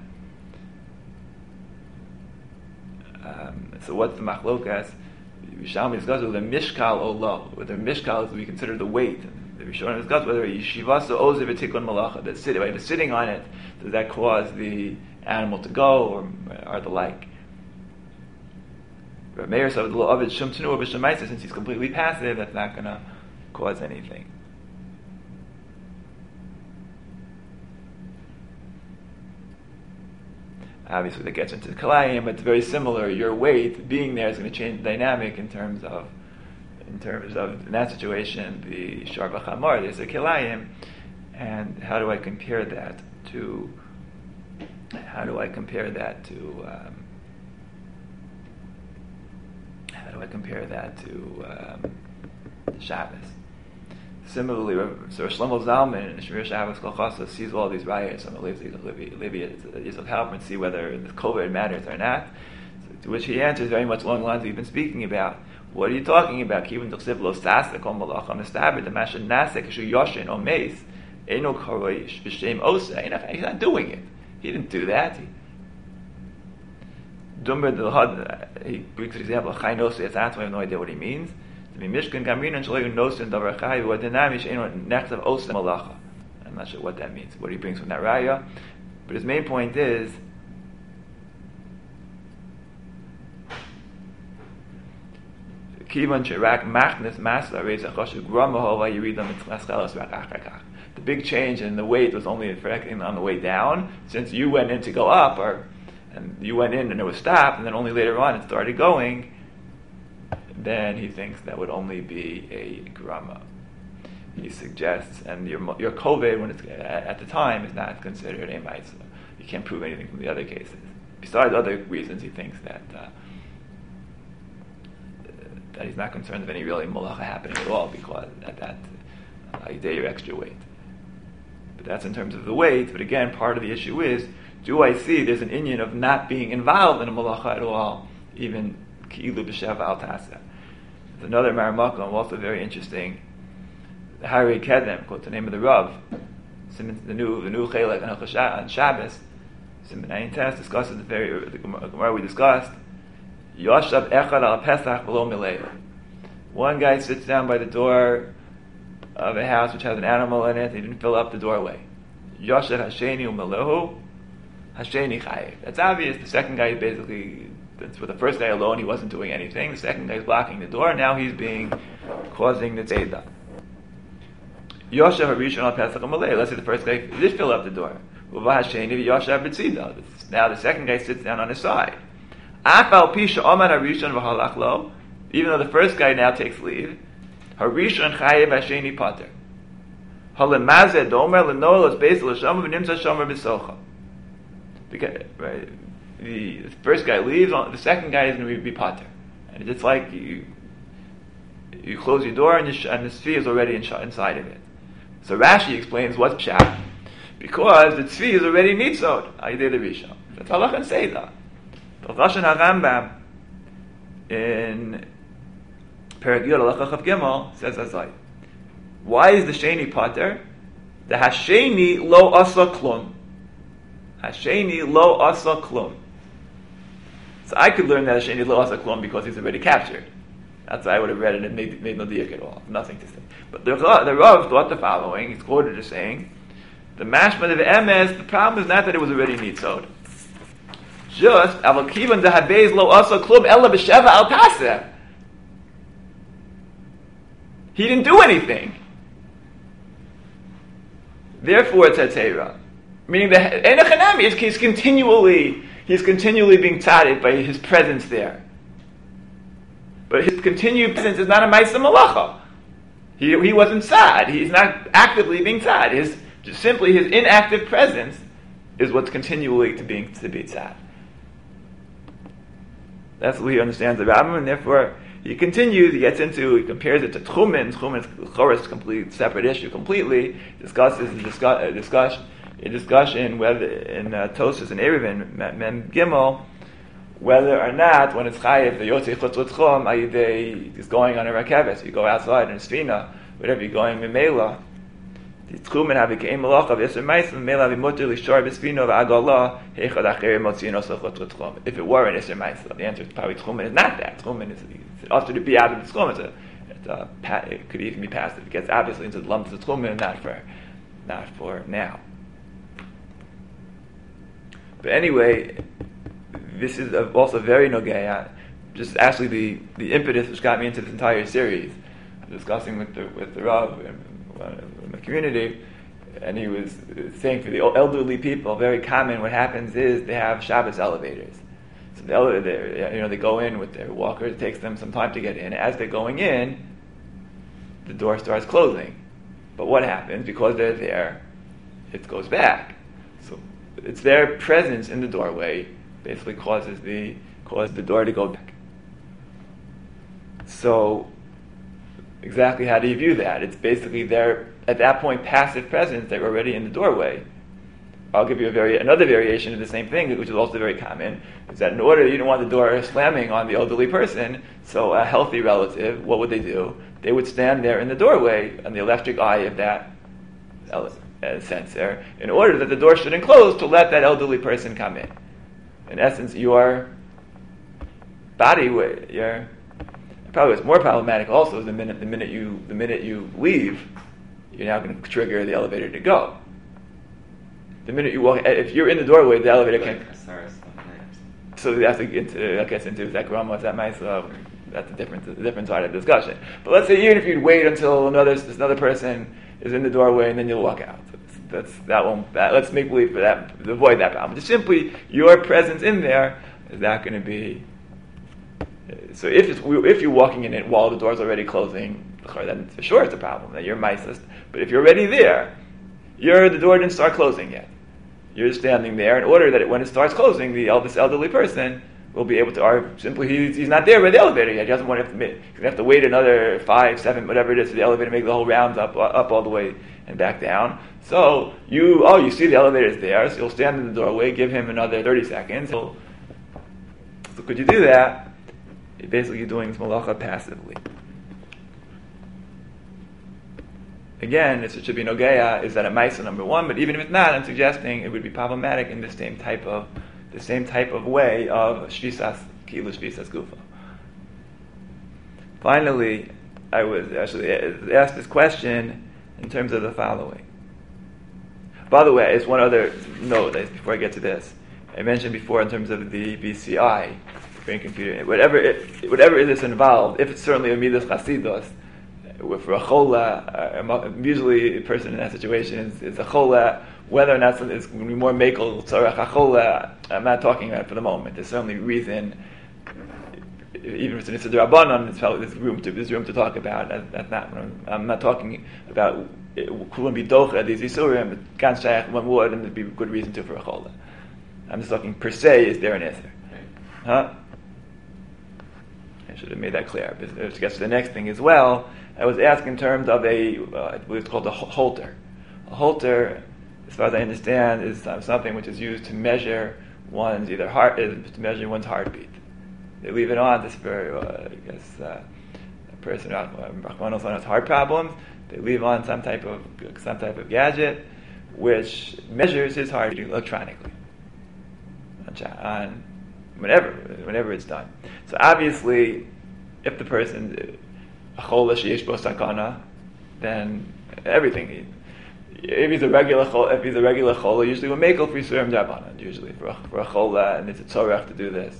Um, so what's the machlokas? Rishonim discuss whether mishkal or lo, whether mishkal is we consider the weight. The Rishonim discuss whether yishivasa ozev etikon malacha, that sitting, by sitting on it, does that cause the animal to go or or the like. But Meir said the law of it shum tenu or b'shemaisa, since he's completely passive, that's not going to cause anything. Obviously, that gets into kalayim, but it's very similar. Your weight being there is going to change the dynamic in terms of, in terms of in that situation, the sharba chamar. There's a kalayim, and how do I compare that to? How do I compare that to? Um, how do I compare that to um, Shabbos? Similarly, so Shlomo Zalman in Shmir Shabbos Kol Chasa sees all these riots on the Livia Yisrael Halpern and see whether the COVID matters or not. So to which he answers very much along the lines we've been speaking about. What are you talking about? Kivin Tuchsiv Lo Sasa Kol Malach HaMestabed the Masha Nasek Kishu Yoshin Omeis Eno Karoish B'Shem Osa. He's not doing it. He didn't do that. He, Dumber the Had, he brings an example of Chai Nosa. That's why I have no idea what he means. I'm not sure what that means, what he brings from that raya. But his main point is the big change in the weight was only on the way down, since you went in to go up, or and you went in and it was stopped, and then only later on it started going. Then he thinks that would only be a grama. He suggests, and your your COVID when it's at the time is not considered a ma'isa. You can't prove anything from the other cases. Besides other reasons, he thinks that uh, that he's not concerned of any really malacha happening at all, because at that uh, you day your extra weight. But that's in terms of the weight. But again, part of the issue is, do I see there's an inyan of not being involved in a malacha at all, even ki'ilu b'sheva al taseh. Another Maramakom, also very interesting. The Hari Kedem, quote the name of the Rav, the new the new Chelek on Shabbos, Simon Ayin Test discusses the very the Gemara we discussed. Yoshav Echad al Pesach below Mileo. One guy sits down by the door of a house which has an animal in it. He didn't fill up the doorway. Yoshav Hasheni u'Melehu Hasheni Chayev. That's obvious. The second guy is basically. For the first guy alone, he wasn't doing anything. The second guy is blocking the door. Now he's being causing the tzeidah. Yoshev Harishon al Pesach Amalei. Let's say the first guy did fill up the door. Uvahasheni Yoshev B'tzida. Now the second guy sits down on his side. Afal Pisha Oman Harishon v'Halach Lo. Even though the first guy now takes leave, Harishon Chayev Hasheni Pater. Halemazeh Domer Lenoel Beis L'Shomer V'Nimsa Shomer B'Socha. Right. The first guy leaves, the second guy is going to be, be pater. And it's like you you close your door and the, sh- and the tzvi is already in sh- inside of it. So Rashi explains what's pshat. Because the tzvi is already nitzod, ayidei the rishon. That's halach and seidah. The Lashon HaRambam in Perek Yud Halacha Chav Gimel says as like, why is the sheni pater? The hasheni lo asa klum. Hasheni lo asa klum. So I could learn that Hasheni lo asa klum because he's already captured. That's why I would have read it and made, made no diak at all. Nothing to say. But the, the Rav thought the following. He's quoted as saying, the mashma of the M S, the problem is not that it was already nitzod. Just, aval kivan dehabez lo asa klum ella b'sheva al taseh. He didn't do anything. Therefore it's hetera. Meaning that Enochanami is he's continually he's continually being tzadid by his presence there. But his continued presence is not a ma'isa malacha. He he wasn't sad. He's not actively being tzad. His just simply his inactive presence is what's continually to being to be tzad. That's what he understands the Rambam, and therefore he continues. He gets into he compares it to Tchumen. Tchumen is a complete separate issue. Completely discusses the discuss, uh, discussion. A discussion whether in uh, Tosfos and Eruvin Mem Gimel whether or not, when it's chayiv, the yotzei chutz l'tchum, ayidei is going on a rakevet, so you go outside in a sfina, whatever, you're going memela, the tchumen have a keim malach of yisr ma'asim, memela v'mutter l'shor b'sfina v'agala, heichad acher motzin osel chutz l'tchum. If it were an yisr ma'asim, the answer is probably tchumen is not that. Tchumen is, it's also to be out of the tchum, it's a, it's a, it could even be passive. It gets obviously into the lumps of tchumen, not for, not for now. But anyway, this is also very nogeya. Just actually the, the impetus which got me into this entire series. I was discussing with the with the Rav in, in the community, and he was saying for the elderly people, very common. What happens is they have Shabbos elevators. So the elevator, you know, they go in with their walker. It takes them some time to get in. As they're going in, the door starts closing. But what happens? Because they're there, it goes back. So it's their presence in the doorway basically causes the causes the door to go back. So, exactly how do you view that? It's basically their, at that point, passive presence. They're already in the doorway. I'll give you a very another variation of the same thing, which is also very common. Is that in order you don't want the door slamming on the elderly person, so a healthy relative, what would they do? They would stand there in the doorway on the electric eye of that uh, sensor, in order that the door shouldn't close to let that elderly person come in. In essence, your body, your probably what's more problematic also is the minute the minute you the minute you leave, you're now going to trigger the elevator to go. The minute you walk, if you're in the doorway, the elevator can. So that's a, into, that gets into is that grandma, is that my so that's a different a different side of the discussion. But let's say even if you'd wait until another this another person is in the doorway and then you'll walk out. That's that won't. That, let's make believe for that avoid that problem. Just simply your presence in there is not going to be. So if it's, if you're walking in it while the door's already closing, then for sure it's a problem that you're ma'aseh. But if you're already there, you're the door didn't start closing yet. You're standing there in order that it, when it starts closing, the eldest elderly person will be able to. Or simply he's, he's not there by the elevator yet. He doesn't want to have to, he's going to have to wait another five, seven, whatever it is for the elevator to make the whole rounds up up all the way and back down. So you, oh, you see the elevator's there, so you'll stand in the doorway, give him another thirty seconds. So, so could you do that? You're basically doing this malacha passively. Again, it should be nogeya, is that a ma'isa number one, but even if it's not, I'm suggesting it would be problematic in the same type of the same type of way of shvisas, kilu shvisas gufa. Finally, I was actually asked this question in terms of the following. By the way, it's one other note before I get to this. I mentioned before in terms of the B C I, brain computer, whatever it, whatever it is involved, if it's certainly a midas chasidus, for a chola, uh, usually a person in that situation is, is a chola, whether or not it's going to be more mekel tzarech a chola, I'm not talking about it for the moment. There's certainly reason, even if it's a drabanan, it's probably there's room to there's room to talk about. That, that's not. I'm, I'm not talking about couldn't be docha these isurim, but gan shayach one would, and there'd be good reason to for a chola. I'm just talking per se. Is there an answer? Huh? I should have made that clear. Which gets to the next thing as well. I was asked in terms of a uh, what's called a holter. A holter, as far as I understand, is uh, something which is used to measure one's either heart, uh, to measure one's heartbeat. They leave it on this for, uh, I guess, uh, a person who has heart problems. They leave on some type of some type of gadget which measures his heartbeat electronically on whenever whenever it's done. So obviously, if the person a chola sheyesh bo sakana, then everything. If he's a regular chola, if he's a regular chola, usually we make for yisurim d'Rabbanan. Usually for a, for a chola, and it's a tzorach to do this.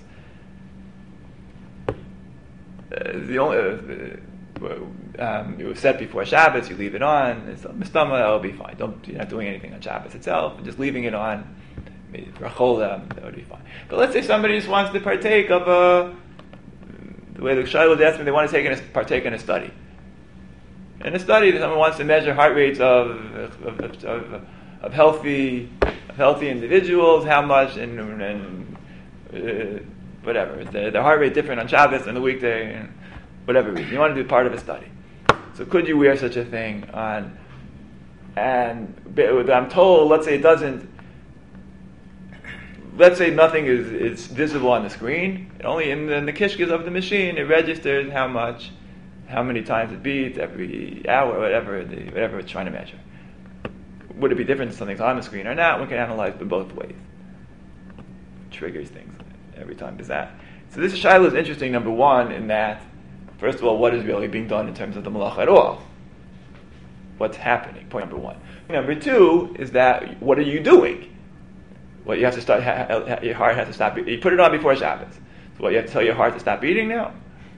Uh, the only uh, um, it was set before Shabbos. You leave it on. It's a mistama. It'll be fine. Don't you're not doing anything on Shabbos itself. Just leaving it on for a chola, that would be fine. But let's say somebody just wants to partake of a. The way the Shai was asking, they want to take in a, partake in a study. In a study, someone wants to measure heart rates of of, of, of, of healthy of healthy individuals, how much, and, and uh, whatever. The, the heart rate different on Shabbos and the weekday, and whatever reason. You want to do part of a study. So could you wear such a thing on? And I'm told, let's say it doesn't. let's say nothing is, is visible on the screen. Only in the, in the kishkas of the machine, it registers how much, how many times it beats every hour, whatever the, whatever it's trying to measure. Would it be different if something's on the screen or not? One can analyze it both ways. Triggers things every time does that. So this Shiloh is interesting, number one, in that, first of all, what is really being done in terms of the malach at all? What's happening? Point number one. Number two is that, what are you doing? Well, you have to start, ha, ha, your heart has to stop, you put it on before Shabbos. So what, you have to tell your heart to stop beating now?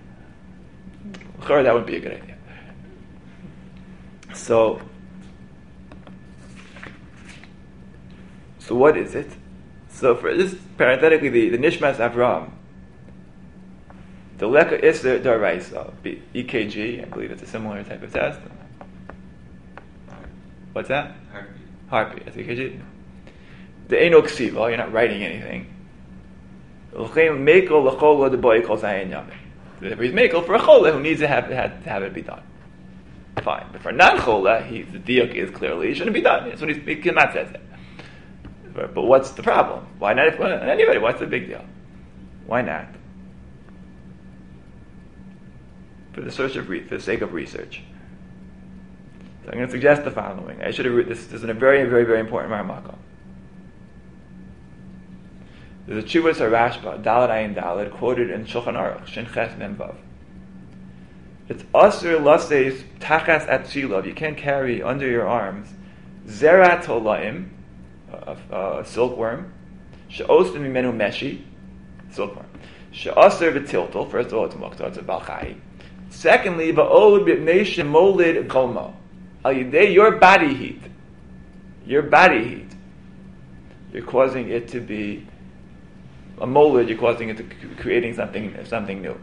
That wouldn't be a good idea. So, so what is it? So for this, parenthetically, the, the Nishmas Avram, the Leka Isser Daraisa, E K G, I believe it's a similar type of test. What's that? Heartbeat. Heartbeat, that's E K G. The Eino Ksiva, you're not writing anything. If he's Mekel for a Chola who needs to have, have, to have it be done. Fine. But for non-Chola, he, the diuk is clearly, it shouldn't be done. That's what he, he cannot say it. But, but what's the problem? Why not? If, anybody, what's the big deal? Why not? For the search of re- for the sake of research. So I'm going to suggest the following. I should have written this. This is a very, very, very important Maramaka. There's a Chuvas Rashba, Dalad Ayin Dalad, quoted in Shulchan Aruch, Shin Ches Mem Vav. It's Asur Laseis Tachas Atzilov. You can't carry under your arms Zerat Tolaim, a, a silkworm, She'ostim Mimenu Meshi, silkworm. She'asur V'tiltel. First of all, it's a Mokta, it's a Balchai. Secondly, Ba'od B'nei Shemolid Gomo. Al Yidei, your body heat, your body heat, you're causing it to be a molid, you're causing it to creating something something new.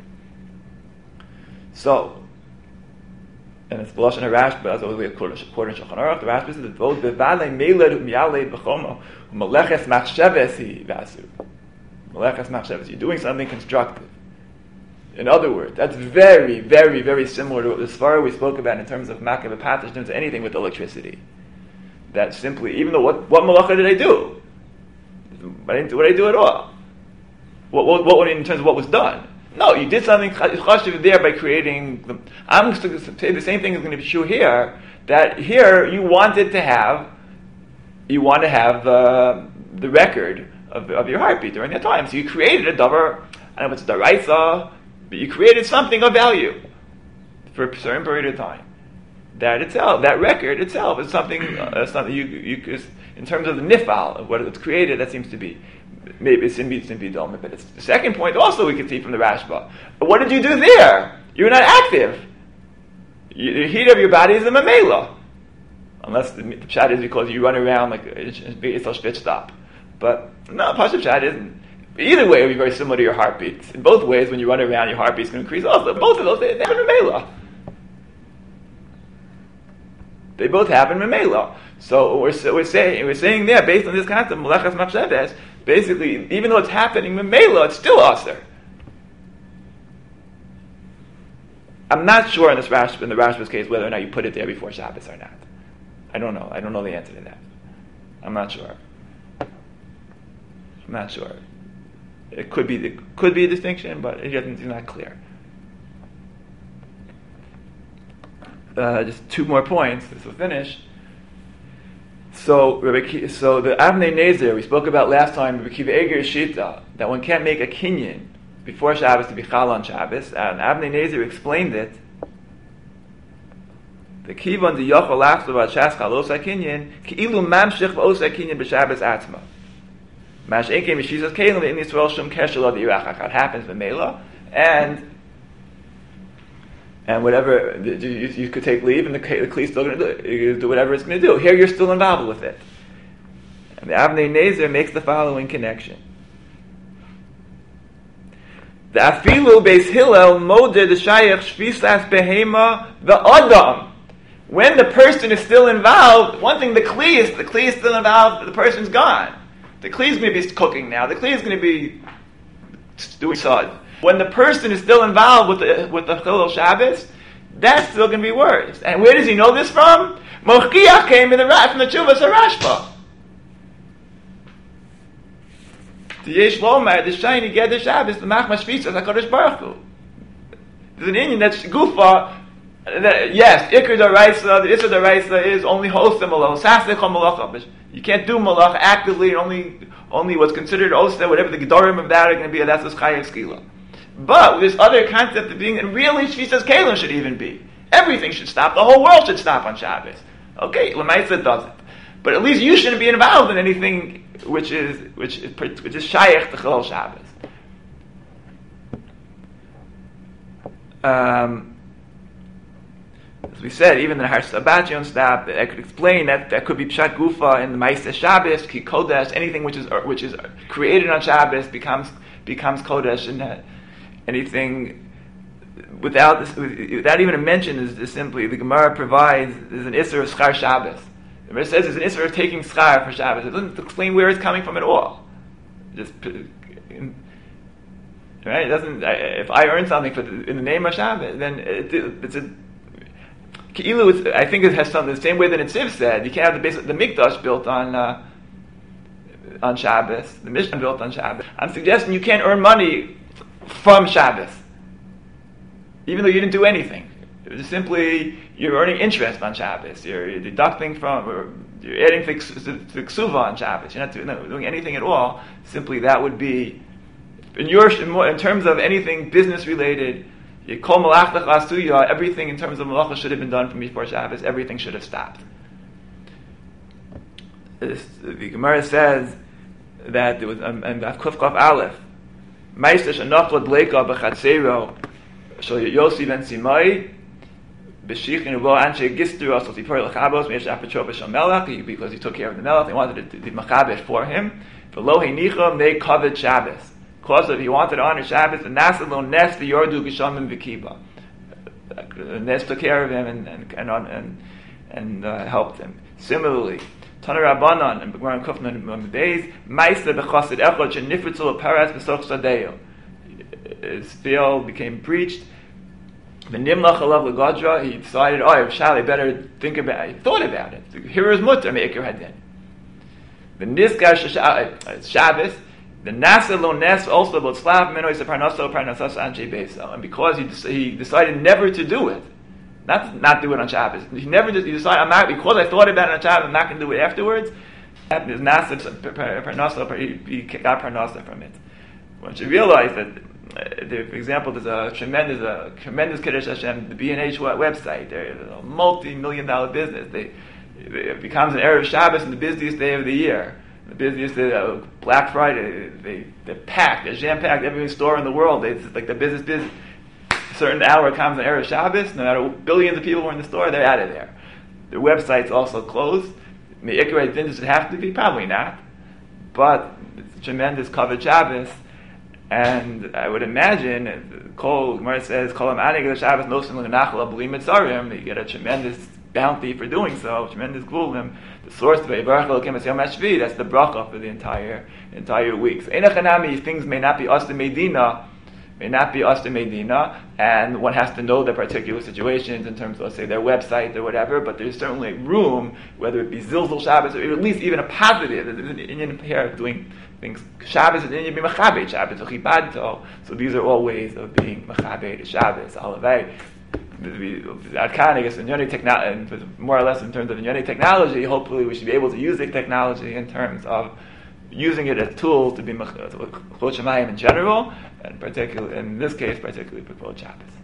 So, and it's B'lashon HaRashba, as always we have quoted in Shulchan Aruch, the Rashba says, "V'od bevadei meled u'miyaled b'chomo u'maleches machsheves hi v'asu." Maleches machsheves, you're doing something constructive. In other words, that's very, very, very similar to what the Svara we spoke about in terms of Makav Patish, in terms of anything with electricity. That simply, even though, what, what malacha did I do? I didn't do what I do at all. What, what, what, in terms of what was done? No, you did something chashuv there by creating, the, I'm going to say the same thing is going to be true here, that here you wanted to have, you want to have uh, the record of, of your heartbeat during that time. So you created a davar, I don't know if it's daraisa, but you created something of value for a certain period of time. That itself, that record itself, is something. Uh, something you, you, in terms of the nifal of what it's created, that seems to be maybe it's in it's in bidom. But it's the second point. Also, we can see from the Rashba. What did you do there? You were not active. You, the heat of your body is a mamela, unless the, the pshat is because you run around like it's a spit stop. But no, pashup pshat isn't. Either way, it will be very similar to your heartbeats. In both ways, when you run around, your heartbeat's going to increase. Also, both of those, they, they happen in Mela. They both happen in Mela. So we're, we're saying we're saying there, based on this concept, Melechas Machsheves, basically, even though it's happening in Mela, it's still Aser. I'm not sure in this Rash, in the Rashba's case whether or not you put it there before Shabbos or not. I don't know. I don't know the answer to that. I'm not sure. I'm not sure. It could be it could be a distinction, but it isn't, it's not clear. Uh, just two more points. This will finish. So, Rebbe, so the Avnei Nezer we spoke about last time. Rebbe Kiva Eger Shita, that one can't make a kinyan before Shabbos to be chal on Shabbos. And Avnei Nezer explained it. The Kivan the Yochel Lachs about Shas Chalos HaKinyan Ki'ilu Mamshich V'Os HaKinyan B'Shabbos Atzma. What happens with Mela, and and whatever you, you could take leave, and the, the Kli is still going to do it. You do whatever it's going to do. Here, you're still involved with it. And the Avnei Nezer makes the following connection: the Afilu Beis Hillel Moder the Shayach Shvisas Behema the Adam. When the person is still involved, one thing the Kli is the Kli is still involved, but the person's gone. The Kli is going to be cooking now. The Kli is going to be doing sod. When the person is still involved with the with the Chilul Shabbos, that's still going to be worse. And where does he know this from? Mochiach came in the from the Chuvas HaRashba. The Yesh Lomar, the shiny Geder Shabbos, the Machma Shvisa, the Kodesh Baruch Hu. There's an Indian that's Gufa. That, yes, Iker Daraisa, the Isser Daraisa is only wholesome malach, Sasech Malacha, but you can't do malach actively. Only, only what's considered Osa, whatever the Gedorim of that are going to be, that's what's Chayev Skila. But this other concept of being, and really Shvisas Kalim should even be. Everything should stop. The whole world should stop on Shabbos. Okay, Lamaisa doesn't. But at least you shouldn't be involved in anything which is which is which is Shayach to Chalal Shabbos. Um, as we said, even the Har Sabbation stop, I could explain that that could be Pshat Gufa in the Ma'aseh Shabbos, Ki Kodesh, anything which is which is created on Shabbos becomes becomes Kodesh, and that anything without this, without even a mention is, is simply the Gemara provides is an Isser of Schar Shabbos. The Gemara says there's an Isser of taking Schar for Shabbos. It doesn't explain where it's coming from at all. Just right? It doesn't. If I earn something for the, in the name of Shabbos, then it, it's a. Ki'ilu, I think it has something the same way that Nitziv said. You can't have the base, the Mikdash built on uh, on Shabbos, the Mishkan built on Shabbos. I'm suggesting you can't earn money from Shabbos, even though you didn't do anything. It was simply you're earning interest on Shabbos. You're, you're deducting from, or you're adding to the Ksuva on Shabbos. You're not doing, no, doing anything at all. Simply that would be in your in terms of anything business related. You call malach asuya. Everything in terms of malacha should have been done from before Shabbos. Everything should have stopped. This, the Gemara says that there was um, and Kuf Kaf Aleph. Meister shenachla dleika b'chatzero shel Yossi ben Simai b'shichin uvo anshe gistru asol tipor lechabos meish apetro b'shel melech because he took care of the melech. They wanted to do machabesh for him. For lo heinicha they covered Shabbos. Because if he wanted to honor Shabbos, the Nasa lo nes the Yordu Gishamim Vikiba. Nes took care of him and and and and, and uh, helped him. Similarly, Tana Rabbanan and Begmaran Kufman Beis Meister bechasid echad shenifritzu leparas b'soch sadeo. His field became breached. The Nimlach alav legadra. He decided, oh, Shali, better think about it. He thought about it. Here is mutter meikir hadin. The Niskar Shabbos. The Nasa lo nes also about slav menois parnaso parnasas anche beso, and because he de- he decided never to do it, not not do it on Shabbos. He never did, he decided I'm not because I thought about it on Shabbos. I'm not going to do it afterwards. That is Nasa parnaso. He got parnasa from it. Once you realize that, uh, the, for example, there's a tremendous a tremendous Kiddush Hashem, the B and H website. They're a multi-million dollar business. They it becomes an Erev Shabbos and the busiest day of the year. The busiest uh, Black Friday, they, they're packed, they're jam-packed, every store in the world, they, it's like the business, business. A certain hour comes on Erev Shabbos, no matter billions of people were in the store, they're out of there. Their website's also closed. Me'ikra Din, does it have to be? Probably not. But it's a tremendous covered Shabbos, and I would imagine, Kol, Gemara says, Kol Am'anig Shabbos Nosim L'Nachla B'li Mitzarim, you get a tremendous bounty for doing so, tremendous gvulim. The source of Eivarach Elokim Es Yom HaShvi, that's the bracha for the entire entire week. So Einachanami, things may not be Asta Medina, may not be Asta Medina, and one has to know their particular situations in terms of, let's say, their website or whatever, but there's certainly room, whether it be Zilzal Shabbos, or at least even a positive, there's an Indian pair of doing things. Shabbos and Indian be Machabed Shabbos, or Chibadto, so these are all ways of being Machabed Shabbos, Alavai. I guess, in technology, more or less in terms of Inyoni technology, hopefully we should be able to use the technology in terms of using it as tools to be Chol Shemayim in general, and particularly in this case, particularly for Chol Shabbos.